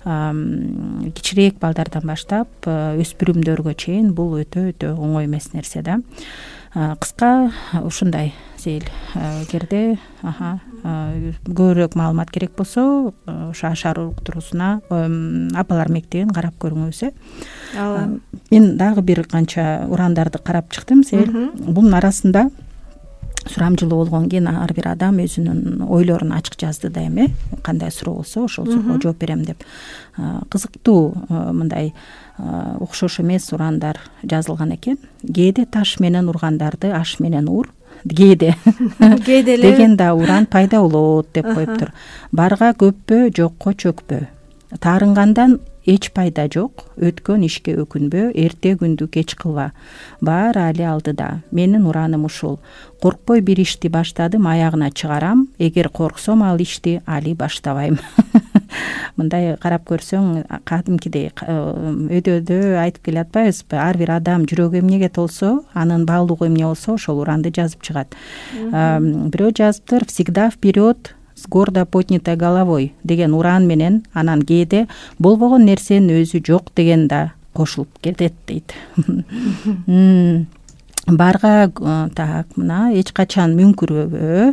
кичирээк балдардан баштап өспүрүмдөргө чейин бул өтө оңой эмес нерсе да. Кыска ушундай Сейил. Эгерде көбүрөөк маалымат керек болсо, ошо ашар уктуруусуна апалар мектебин карап көрүңүз. Мен дагы бир канча урандарды карап чыктым, Сейил. Бунун арасында сурамжылуу болгон кийин ар бир адам өзүнүн ойлорун ачык жазды да эми. Кандай суроо болсо ошол суроого жооп берем деп. Кызыктуу мындай окшош эмес урандар жазылган экен. Кээде таш менен ургандарды аш менен ур, кээде деген да уран пайда болот деп коюптур. Барга көппө, жокко чөкпө. Таарынгандан эч пайда жок, өткөн ишке өкүнбө, эрте күндү кеч кылба. Баары али алдыда. Менин ураным ушул. Коркпой бир ишти баштадым, аягына чыгарам. Эгер корксом ал ишти али баштабайм. Мындай карап көрсөң, кадимкидей өйдө айтып келе атпайбызбы? Ар бир адам жүрөгү эмнеге толсо, анын баалуулугу эмне болсо, ошол уранды жазып чыгат. Бирөө жазыптыр: всегда вперед с гордо поднятой головой деген уран менен, анан кээде болбогон нерсенин өзү жок деген да кошулуп кетет дейт. Барга так, мына эч качан мүңкүрөбө.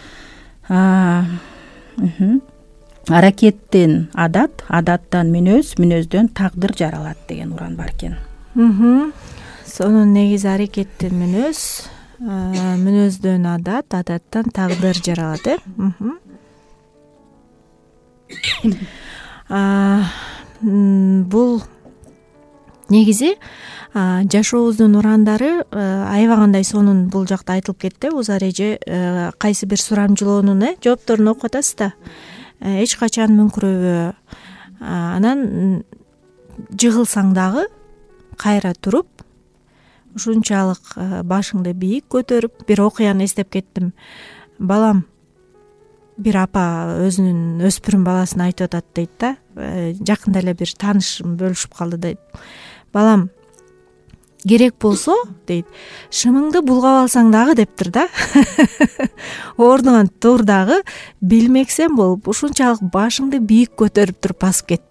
Аракеттен адат, адаттан мүнөз, мүнөздөн тагдыр жаралат деген уран бар экен. Сонун негизи аракеттен мүнөз, мүнөздөн адат, адаттан тагдыр жаралат. Бул негизи жашообуздун урандары аябагандай сонун бул жакта айтылып кетти. Узар эже кайсы бир сурамжылоонун жоопторун окуп атасыз да. Эч качан мүңкүрөбө. Анан жыгылсаң дагы кайра туруп, ушунчалык башыңды бийик көтөрүп, бир окуяны эстеп кеттим. Балам, бир апа өзүнүн өспүрүм баласына айтып атат дейт да. Жакында эле бир таанышым бөлүшүп калды дейт. Балам, керек болсо дейт, шымыңды булгап алсаң дагы дептир да. Ордуңан тур дагы, билмексен болуп, ушунчалык башыңды бийик көтөрүп туруп басып кет.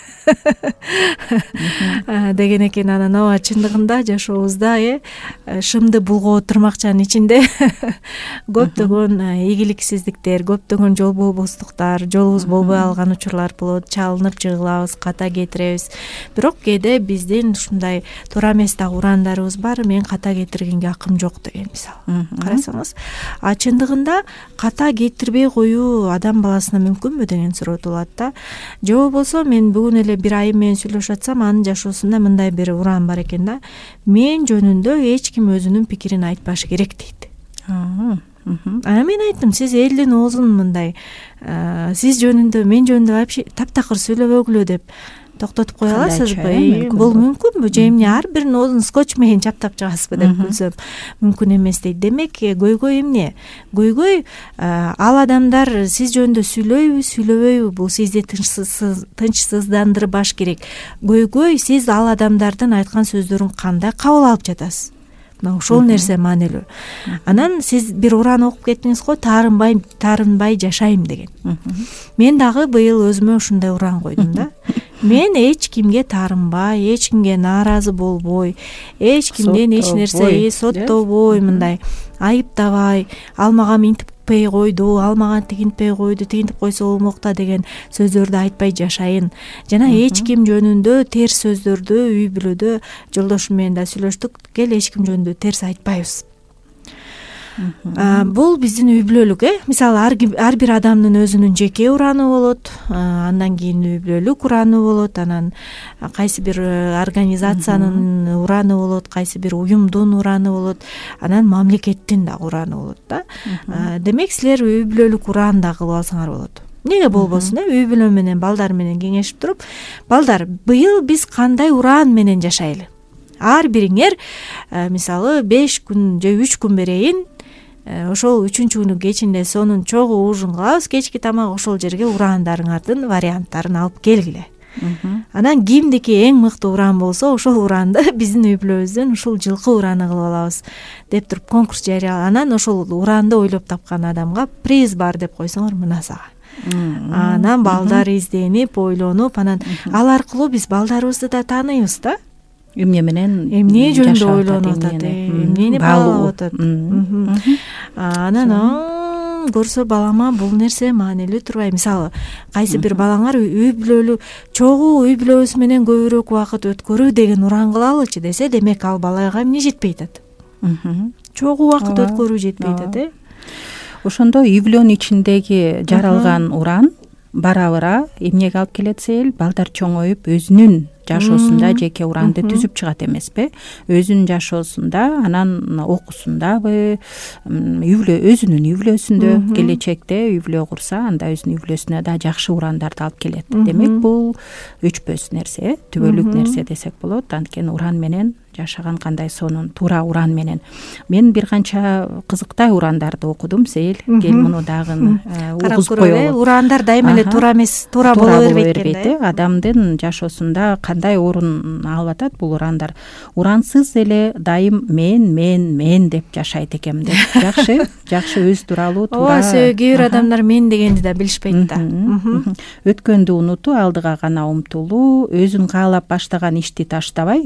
Деген экен. Анан ооба, чындыгында жашообузда шымды булгоо турмакчанын ичинде көптөгөн ийгиликсиздиктер, көптөгөн жол болбостуктар, жолубуз болбой алган учурлар болот. Чалынып жыгылабыз, ката кетиребиз. Бирок кээде биздин ушундай туура эмес дагы урандарыбыз бар. Мен ката кетиргенге акым жок деген, мисалы. Карасаңыз, чындыгында ката кетирбей коюу адам баласына мүмкүнбү деген суроо туулат да. Же болбосо мен бүгүн эле бир айым менен сүйлөшүп атсам, анын жашоосунда мындай бир уран бар экен да. Мен жөнүндө эч ким өзүнүн пикирин айтпашы керек дейт. Анан мен айттым, сиз элдин оозун мындай сиз жөнүндө, мен жөнүндө вообще таптакыр сүйлөбөгүлө деп токтотуп кое аласызбы? Бул мүмкүнбү? Же эмне ар биринин оозун скотч менен чаптап чыгасызбы деп күлсөм, мүмкүн эмес дейт. Демек, көйгөй эмне? Көйгөй ал адамдар сиз жөнүндө сүйлөйбү, сүйлөбөйбү? Бул сизди тынчсыздандырбаш керек. Көйгөй сиз ал адамдардын айткан сөздөрүн кандай кабыл алып жатасыз? Мына ошол нерсе маанилүү. Анан сиз бир уран окуп кеттиңиз го, таарынбай жашайм деген. Мен дагы быйыл өзүмө ушундай уран койдум да. мен эч кимге таарынбай, эч кимге нааразы болбой, эч кимден эч нерсе соттобой, мындай айыптабай, ал мага минтпей койду, ал мага тигинтпей койду, тигинтип койсо болмок да деген сөздөрдү айтпай жашайын. Жана эч ким жөнүндө терс сөздөрдү үй бүлөдө жолдошум менен да сүйлөштүк. Кел эч ким жөнүндө терс айтпайбыз. Бул биздин үй бүлөлүк. Мисалы ар бир адамдын өзүнүн жеке ураны болот, андан кийин үй бүлөлүк ураны болот, анан кайсы бир организациянын ураны болот, кайсы бир уюмдун ураны болот, анан мамлекеттин дагы ураны болот да. Демек силер үй бүлөлүк ураан да кылып алсаңар болот. Эмнеге болбосун? Үй бүлө менен балдар менен кеңешип туруп, балдар, быйыл биз кандай ураан менен жашайлы? Ар бириңер мисалы 5 күн же 3 күн берейин, ошол 3-чү күнү кечинде сонун чогуу ужин кылабыз, кечки тамак ошол жерге ураандарыңардын варианттарын алып келгиле. Анан кимдики эң мыкты ураан болсо, ошол ураанды биздин үй бүлөбүздөн ушул жылкы урааны кылып алабыз деп туруп конкурс жарыялап, анан ошол ураанды ойлоп тапкан адамга приз бар деп койсоңор мына сага. Анан балдар изденип, ойлонуп, анан ал аркылуу биз балдарыбызды да тааныйбыз да. Эмне менен эмне жөнүндө ойлонуп атат, эмнени баалап атат. Анан көрсө балама бул нерсе маанилүү турбайбы? Мисалы, кайсы бир балаңар үй бүлөлүк чогуу үй бүлөбүз менен көбүрөөк убакыт өткөрүү деген уран кылалычы десе, демек ал балага эмне жетпей атат? Чогуу убакыт өткөрүү жетпей атат, Ошондо үй бүлөнүн ичиндеги жаралган уран бара-бара эмнеге алып келет сейил? Балдар чоңоюп өзүнүн жашоосунда жеке ураанды түзүп чыгат эмеспи? Өзүнүн жашоосунда, анан окуусундабы, өзүнүн үй бүлөсүндө келечекте үй бүлө курса, анда өзүнүн үй бүлөсүнө да жакшы ураандарды алып келет. Демек бул өчпөс нерсе, түбөлүк нерсе десек болот. Анткени уран менен жашаган кандай сонун туура уран менен. Мен бир канча кызыктай ураандарды окудум, Сейил. Кел муну дагы угузуп коелу. Ураандар дайыма эле туура эмес, туура боло бербейт. Адамдын жашоосунда кандай орун алып атат бул ураандар? Урансыз эле дайым мен деп жашайт экем деп. Жакшы өз тууралуу туура. Кээ бир адамдар мен дегенди да билишпейт да. Өткөндү унутуу, алдыга гана умтулуу, өзүң каалап баштаган ишти таштабай,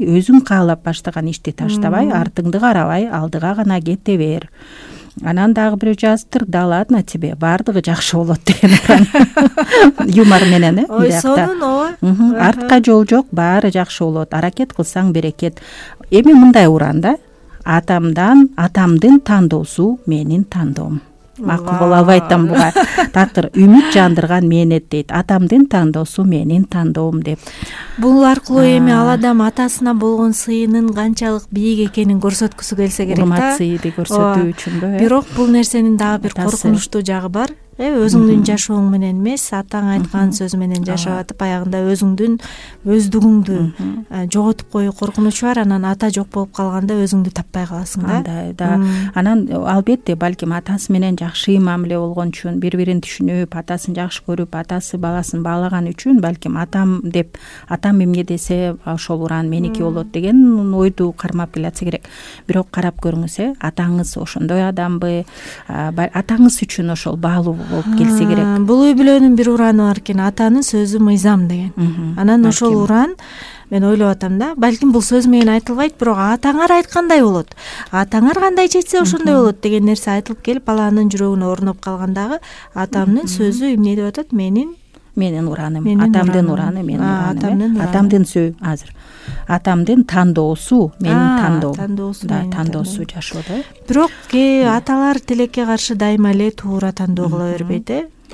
артыңды карабай, алдыга гана кете бер. Анан дагы бирөө жазыптыр, да ладно тебе, баардыгы жакшы болот деген уран. Юмор менен, Ой, сонун, ооба. Артка жол жок, баары жакшы болот. Аракет кылсаң берекет. Эми мындай уран да. Атамдын тандоосу менин тандоом. Макул боло албайт буга. Такыр үмүт жандырган мээнет дейт. Атамдын тандоосу менин тандоом деп. Бул аркылуу эми ал адам атасына болгон сыйынын канчалык бийик экенин көрсөткүсү келсе керек да. Урмат сыйды көрсөтүү үчүн. Бирок бул нерсенин дагы бир коркунучтуу жагы бар. Өзүңдүн жашооң менен эмес, атаң айткан сөз менен жашап атып, аягында өзүңдүн өздүгүңдү жоготуп коюу коркунучу бар. Анан ата жок болуп калганда өзүңдү таппай каласың да. Андай да. Анан албетте балким атасы менен жакшы мамиле болгон үчүн, бири-бирин түшүнүп, атасын жакшы көрүп, атасы баласын баалаган үчүн балким атам деп, атам эмне десе ошол уран меники болот деген ойду кармап келатса керек. Бирок карап көрүңүз, атаңыз ошондой адамбы? Атаңыз үчүн ошол баалуу болуп келсе керек. Бул үй бүлөнүн бир ураны бар экен, атанын сөзү мыйзам деген. Анан ошол уран мен ойлоп атам да, балким бул сөз менен айтылбайт, бирок атаңар айткандай болот. Атаңар кандай чечсе ошондой болот деген нерсе айтылып келип, баланын жүрөгүнө орноп калгандагы атамдын сөзү эмне деп атат? Менин ураным, атамдын ураны менин ураным. Атамдын сөзү азыр. Атамдын тандоосу менин тандоом. Тандоосу жашоодо. Бирок аталар тилекке каршы дайыма эле туура тандоо кыла бербейт,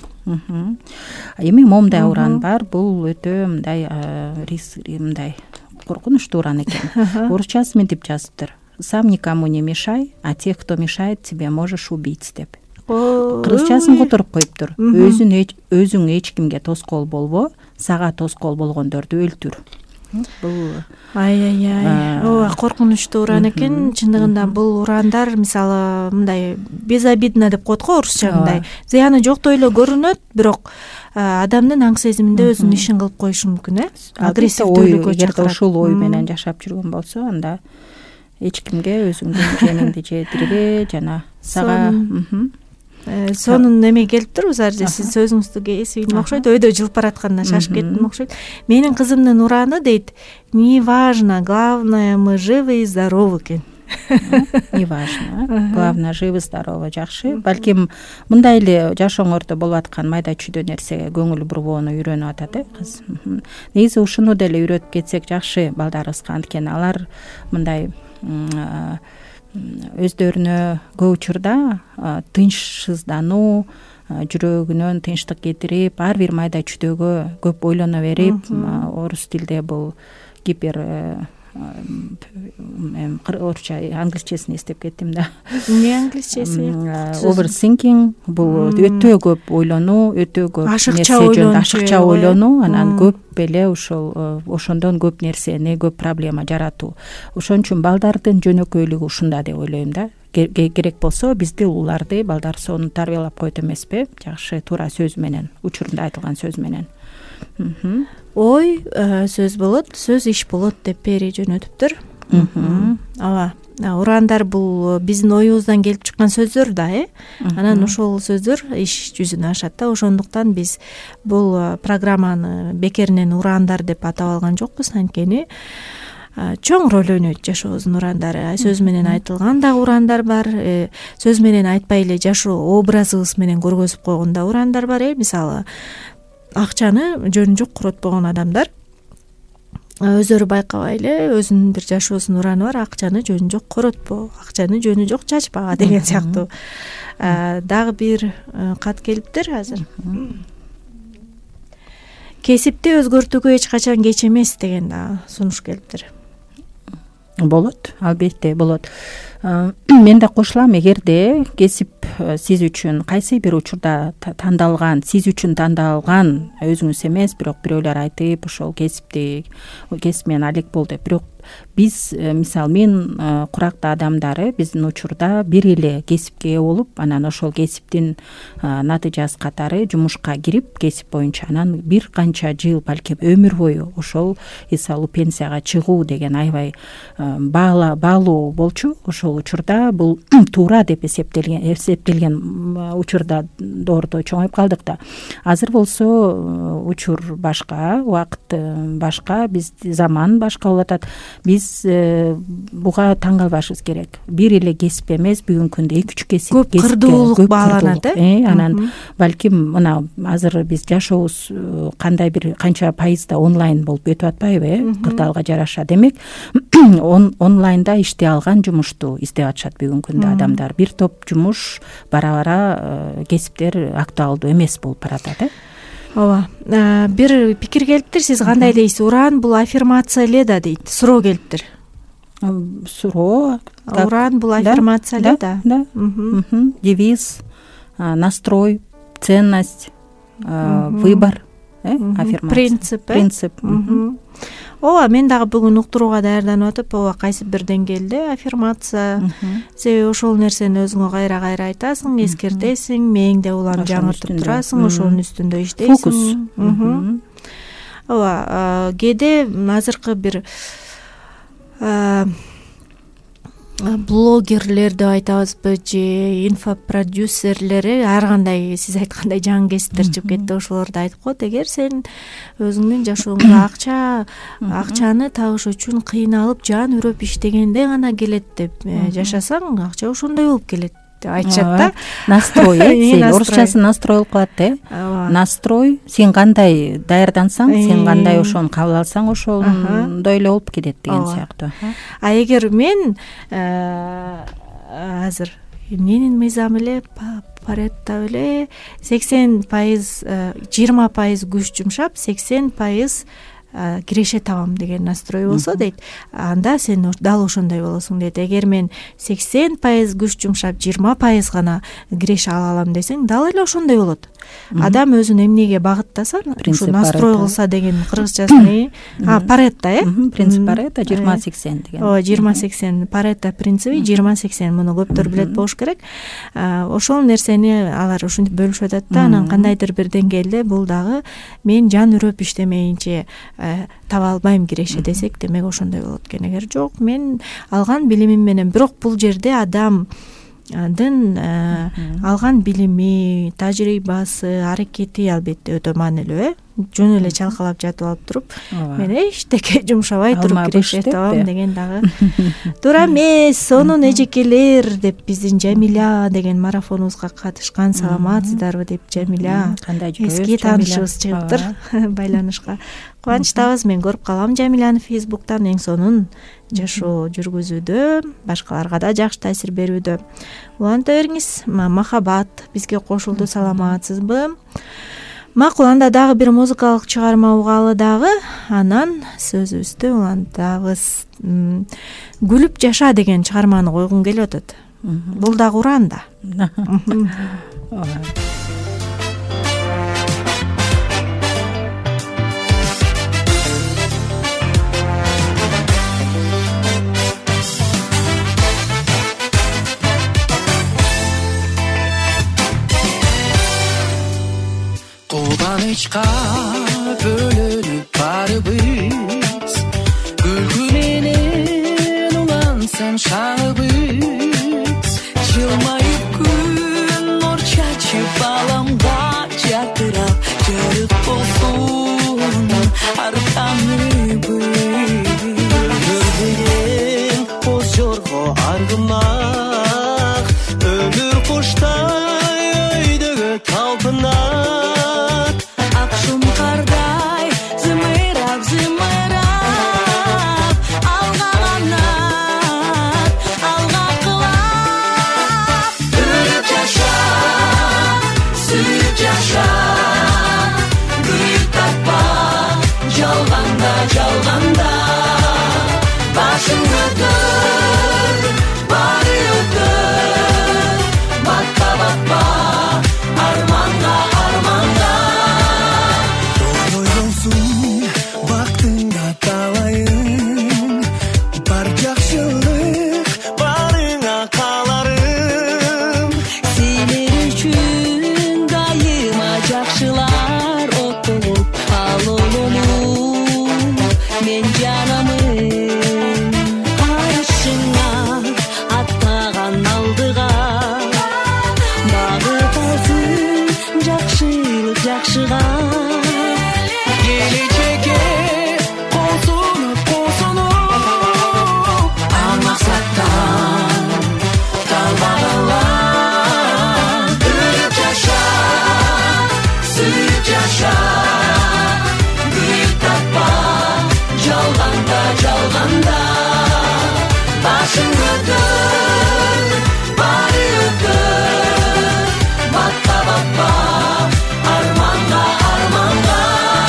Эми момундай уран бар, бул өтө мындай мындай коркунучтуу уран экен. Орусчасы мынтип жазыптыр: сам никому не мешай, а тех, кто мешает тебе, можешь убить деп. Кыргызчасын которуп коюптур. Өзүң эч кимге тоскоол болбо, сага тоскоол болгондорду өлтүр. Бул ооба коркунучтуу уран экен. Чындыгында бул урандар мисалы мындай безобидно деп коет го орусча, мындай зыяны жоктой эле көрүнөт, бирок адамдын аң сезиминде өзүнүн ишин кылып коюшу мүмкүн, агрессивдүүлүккө чакырат. Эгерде ушул ой менен жашап жүргөн болсо, анда эч кимге өзүңдүн жеңиңди жедирбе, жана сага сонун эме келиптир узар же сиз сөзүңүздү кесибине окшойт, өйдө жылып баратканда шашып кеттим окшойт. Менин кызымдын ураны дейт, не важно, главное мы живы и здоровы экен. Не важно, главное живы здоровы. Жакшы. Балким мындай эле жашооңордо болуп аткан майда чүйдө нерсеге көңүл бурбоону үйрөнүп атат кыз. Негизи ушуну деле үйрөтүп кетсек жакшы балдарыбызга, анткени алар мындай өздөрүнө көп учурда тынчсыздануу, жүрөгүнөн тынчтык кетирип, ар бир майда чүйдөгө көп ойлоно берип, орус тилде бул орусча англисчесин эстеп кеттим да. Эмне англисчеси? Overthinking бул өтө көп ойлонуу, өтө көп ашыкча ойлонуу, анан көп эле ошондон көп нерсени, көп проблема жаратуу. Ошон үчүн балдардын жөнөкөйлүгү ушунда деп ойлойм да. Керек болсо бизди уларды балдар сонун тарбиялап койт эмеспи? Жакшы, туура сөз менен, учурунда айтылган сөз менен. Ой сөз болот, сөз иш болот деп бери жөнөтүптүр. Ооба. Урандар бул биздин оюбуздан келип чыккан сөздөр да, Анан ошол сөздөр иш жүзүнө ашат да. Ошондуктан биз бул программаны бекеринен урандар деп атап алган жокпуз, анткени чоң роль ойнойт жашообуздун урандары. Сөз менен айтылган да урандар бар, сөз менен айтпай эле жашоо образыбыз менен көргөзүп койгон да урандар бар. Мисалы, акчаны жөнү жок коротпогон адамдар өздөрү байкабай эле өзүнүн бир жашоосунун ураны бар: акчаны жөнү жок коротпо, акчаны жөнү жок чачпа деген сыяктуу. Дагы бир кат келиптир азыр. Кесипти өзгөртүүгө эч качан кеч эмес деген дагы сунуш келиптир. Болот, албетте болот. Мен да кошулам, эгерде кесип сиз үчүн кайсы бир учурда тандалган, сиз үчүн тандалган, өзүңүз эмес, бирок бирөөлөр айтып, ошол кесип менен алек бол деп. Бирок биз, мисалы, мен куракты адамдары биздин учурда бир эле кесипке ээ болуп, анан ошол кесиптин натыйжасы катары жумушка кирип, кесип боюнча анан бир канча жыл, балким өмүр бою ошол эс алуу, пенсияга чыгуу деген аябай баалуу болчу. Ошол учурда бул туура деп эсептелген учурда доордо чоңоюп калдык да. Азыр болсо учур башка, убакыт башка, биз заман башка болуп атат. Биз буга таң калбашыбыз керек. Бир эле кесип эмес, бүгүнкү күндө 2-3 кесип, көп кырдуулук бааланат. Анан балким мына азыр биз жашообуз кандай бир канча пайызда онлайн болуп өтүп атпайбы? Кырдаалга жараша. Демек, онлайнда иштей алган жумушту издеп атышат бүгүнкү күндө адамдар. Бир топ жумуш бара-бара кесиптер актуалдуу эмес болуп баратат. Ооба. Бир пикир келиптир, сиз кандай дейсиз? Уран бул аффирмация эле да дейт. Суроо келиптир. Суроо. Уран бул аффирмация эле да. Девиз, настрой, ценность, выбор, аффирмация. Принцип. Ооба, мен дагы бүгүн уктурууга даярданып атып, кайсы бир деңгээлде аффирмация, себеби ошол нерсени өзүңө кайра айтасың, эскертесиң, мээңде улам жаңыртып турасың, ошонун үстүндө иштейсиң. Фокус. Ооба, кээде азыркы бир блогерлер деп айтабызбы же инфопродюсерлери ар кандай сиз айткандай жаңы кесиптер чыгып кетти, ошолорду айтып коет. Эгер сен өзүңдүн жашооңда акчаны табыш үчүн кыйналып жан үрөп иштегенде гана келет деп жашасаң, акча ошондой болуп келет деп айтышат да. Настрой, сен орусчасы настрой болуп калат, настрой, сен кандай даярдансаң, сен кандай ошону кабыл алсаң, ошондой эле болуп кетет деген сыяктуу. А эгер мен азыр менин мыйзам эле Паретто эле 80%, 20% күч жумшап, 80% киреше табам деген настрой болсо дейт, анда сен дал ошондой болосуң дейт. Эгер мен 80% күч жумшап 20% гана киреше ала алам десең, дал эле ошондой болот. Адам өзүн эмнеге багыттаса, ушу настрой кылса деген кыргызчасын, Паретто, принцип Паретто 20-80 деген. 20-80 Паретто принциби 20-80, муну көптөр билет болуш керек. Ошол нерсени алар ушинтип бөлүшүп атат да. Анан кандайдыр бир деңгээлде бул дагы мен жан үрөп иштемейинче таба албайм киреше десек, демек ошондой болот экен. Эгер жок, мен алган билимим менен, бирок бул жерде адам алган билими, тажрыйбасы, аракети албетте өтө маанилүү. Жөн эле чалкалап жатып алып туруп, мен эчтеке жумшабай туруп кирешет атам деген дагы туура эмес. Сонун эжекелер деп биздин Жамиля деген марафонубузга катышкан. Саламатсыздарбы деп Жамиля кандай жүрөбүз? эски таанышыбыз чыгыптыр байланышка. Кубанычтабыз. Мен көрүп калам Жамиляны Фейсбуктан, эң сонун жашоо жүргүзүүдө, башкаларга да жакшы таасир берүүдө. Уланта бериңиз. Махабат бизге кошулду. Саламатсызбы? Макул, анда дагы бир музыкалык чыгарма угалы дагы, анан сөзүбүздү улантабыз. Күлүп жаша деген чыгарманы койгум келип атат. Бул дагы уранда. Кубанычка бөлөнүп барыбыз, күлкү менен улансын шаңыбыз. Жылмайып күн нур чачып аламга жалтырап, жарык болсун ар таңыбыз. Көрбөгөн боз жорго аргымак, өмүр куштай өйдөгө талпынат. Жалганда башың өтөр, бары өтөр, батпа батпа, арманга арманга. Ойлонсун бактыңда талайын, бар жакшылык барыңа каларым. Сенер үчүн дайыма жакшылар отолуп алололу. Мен жанамын аршыңа аттаган алдыга, багыт алсын жакшылык жакшыга. Келечекке колсонуп ал максаттан талбагала. Күлүп жаша, сүйүп жаша, жалганда башың өтөр, бары өтөр, батпа батпа, арманга арманга.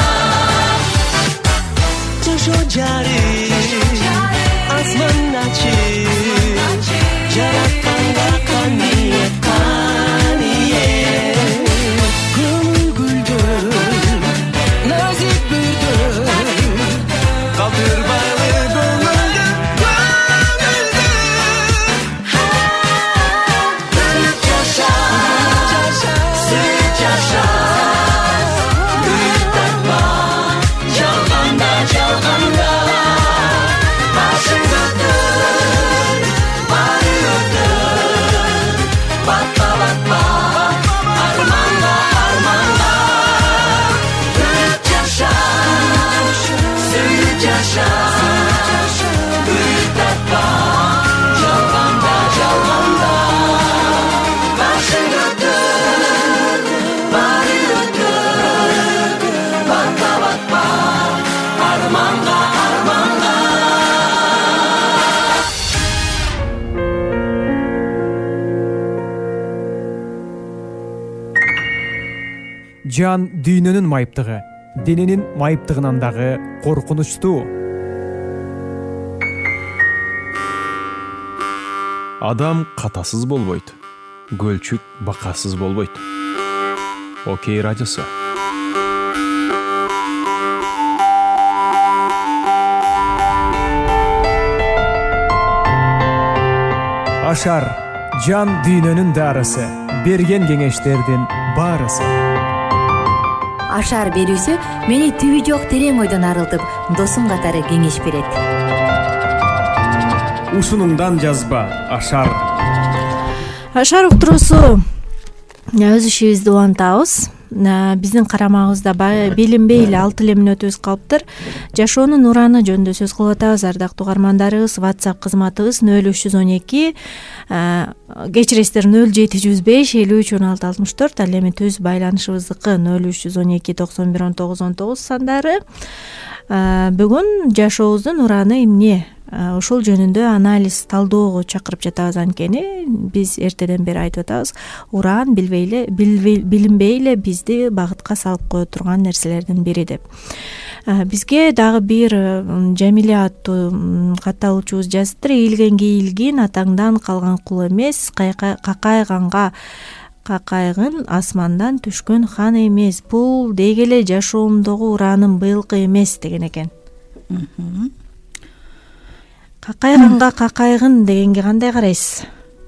Жашоо жарык асман ачык, жаратканга каниет каниет. Көңүл гүлдөр, нәзик бүрдөр, калтырбайлы көңүлдү, көңүлдү. Күлүп жаша, сүйүп жаша, күйүп тартма, жалганда жалганда. Башың өтөр, бары өтөр, батпа батпа, арманга арманга. Күлүп жаша, сүйүп жаша, күйүп тартма, жалганда жалганда. Башың өтөр, бары өтөр, батпа батпа, арманга арманга. Жан дүйнөнүн майыптыгы, дененин майыптыгынан дагы коркунучтуу. Адам катасыз болбойт, көлчүк бакасыз болбойт. Окей радиосу. Ашар, жан дүйнөнүн дарысы, берген кеңештердин барысы. Ашар берүүсү мени түбү жок терең ойдон арылтып, досум катары кеңеш берет. Ушунундан жазба Ашар. Ашар уктуруусу өз ишибизди улантабыз. Биздин карамагыбызда билинбей эле 6 эле мүнөтүбүз калыптыр. Жашоонун ураны жөнүндө сөз кылып атабыз. Ардактуу угармандарыбыз, WhatsApp кызматыбыз 0312 кечиресиздер 0705 53 16 64. Ал эми түз байланышыбыздыкы 0312 91 19 19 сандары. Бүгүн жашообуздун ураны эмне? Ушул жөнүндө анализ талдоого чакырып жатабыз. Анткени биз эртеден бери айтып атабыз, уран билинбей эле бизди багытка салып кое турган нерселердин бири деп. Бизге дагы бир Жамиля аттуу катталуучубуз жазыптыр. Ийилген кийилгин, атаңдан калган кул эмес, какайгын асмандан түшкөн хан эмес. Бул деги эле жашоомдогу ураным быйылкы эмес деген экен. Какайганга какайгын дегенге кандай карайсыз?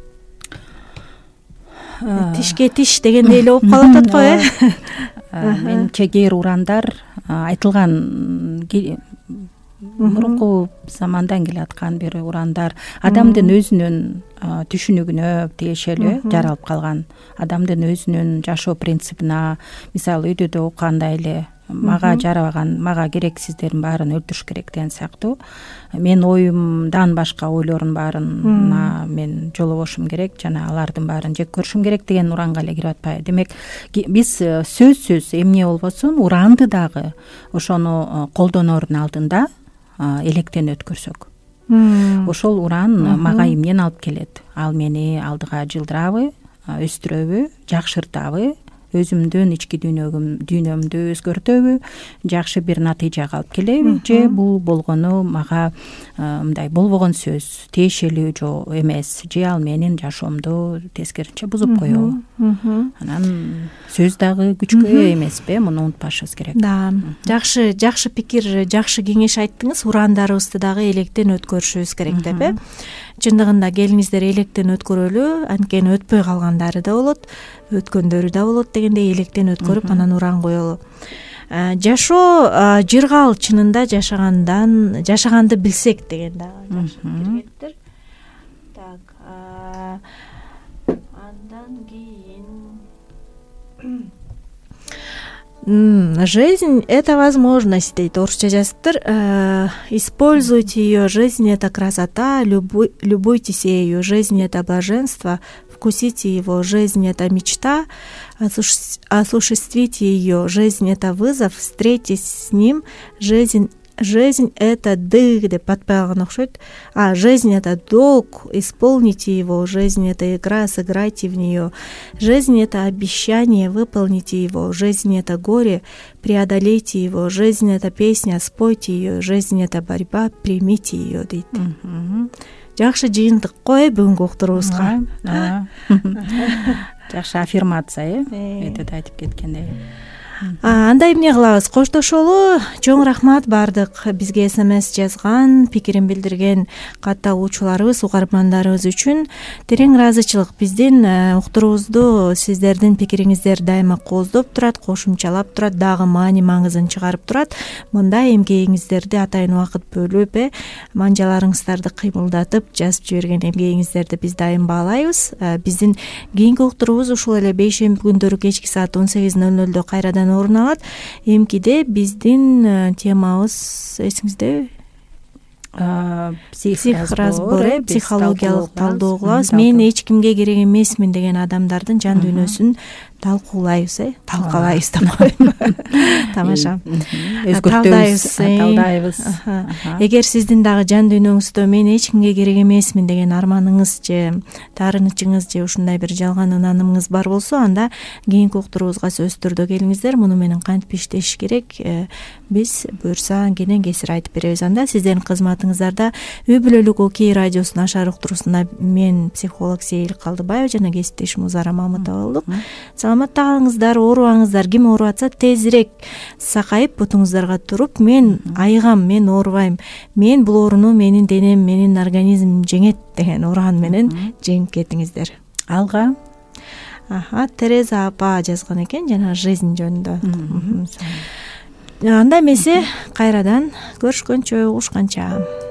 Тишке тиш дегендей эле болуп калып атат го, Менимче кээ урандар айтылган мурунку замандан келаткан бир урандар адамдын өзүнүн түшүнүгүнө тиешелүү жаралып калган. Адамдын өзүнүн жашоо принцибине, мисалы үйдө окугандай эле мага жарабаган, мага керексиздердин баарын өлтүрүш керек деген сыяктуу. Мен оюмдан башка ойлордун баарына мен жолобошум керек, жана алардын баарын жек көрүшүм керек деген уранга эле кирип атпайбы. Демек, биз сөзсүз эмне болбосун уранды дагы ошону колдоноордун алдында электен өткөрсөк, ошол уран мага эмнени алып келет? Ал мени алдыга жылдырабы, өстүрөбү, жакшыртабы, өзүмдүн ички дүйнөмдү өзгөртөбү, жакшы бир натыйжага алып келеби, же бул болгону мага мындай болбогон сөз, тиешелүү жо эмес, же ал менин жашоомду тескерисинче бузуп коебу. Анан сөз дагы күчкө ээ эмеспи, муну унутпашыбыз керек. Да, жакшы пикир, жакшы кеңеш айттыңыз. Урандарыбызды дагы электен өткөрүшүбүз керек деп, Чындыгында келиңиздер электен өткөрөлү, анткени өтпөй калгандары да болот, өткөндөрү да болот дегендей электен өткөрүп анан уран коелу. Жашоо жыргал, чынында жашаганды билсек деген дагы жакшы пикирлер. Так, андан кийин жизнь — это возможность, дейт, орусча жазыптыр. Используйте ее. Жизнь — это красота, любуйтесь ею. Жизнь — это блаженство, вкусите его. Жизнь — это мечта, осуществите ее. Жизнь — это вызов, встретитесь с ним. Жизнь — это дых, деп атпайган окшойт. Жизнь — это долг, исполните его. Жизнь — это игра, сыграйте в нее. Жизнь — это обещание, выполните его. Жизнь — это горе, преодолейте его. Жизнь — это песня, спойте ее. Жизнь — это борьба, примите ее, дейт. Жакшы жыйынтык кой бүгүнкү уктуруубузга. Жакшы аффирмация, этеде айтып кеткендей. Анда эмне кылабыз? Коштошолу. Чоң рахмат бардык бизге СМС жазган, пикирин билдирген катталуучуларыбыз, угармандарыбыз үчүн терең ыраазычылык. Биздин уктуруубузду сиздердин пикириңиздер дайыма кооздоп турат, кошумчалап турат, дагы маани-маңызын чыгарып турат. Мында эмгегиңиздерди атайын убакыт бөлүп, манжаларыңыздарды кыймылдатып жазып жиберген эмгегиңиздерди биз дайым баалайбыз. Биздин кийинки уктуруубуз ушул эле бейшемби күндөрү кечки саат 18:00 кайрадан орун алат. Эмкиде биздин темабыз эсиңиздеби? Психразбор, психологиялык талдоо кылабыз. Мен эч кимге керек эмесмин деген адамдардын жан дүйнөсүн талкуулайбыз, талкалайбыз деп коеюн. Тамаша. Талдайбыз. Эгер сиздин дагы жан дүйнөңүздө мен эч кимге керек эмесмин деген арманыңыз же таарынычыңыз же ушундай бир жалган ынанымыңыз бар болсо, анда кийинки уктуруубузга сөзсүз түрдө келиңиздер. Муну менен кантип иштеш керек, биз буюрса кенен кесир айтып беребиз. Анда сиздердин кызматыңыздарда үй бүлөлүк Окей радиосунун ашар уктуруусунда мен психолог Сейил Калдыбаева жана кесиптешим Узара Мамытова болдук. Саламатта калыңыздар, оорубаңыздар. Ким ооруп атса тезирээк сакайып бутуңуздарга туруп, мен айыгам, мен оорубайм, мен бул ооруну менин денем, менин организмим жеңет деген уран менен жеңип кетиңиздер. Алга. Тереза апа жазган экен жана жизнь жөнүндө. Анда эмесе кайрадан көрүшкөнчө, угушканча.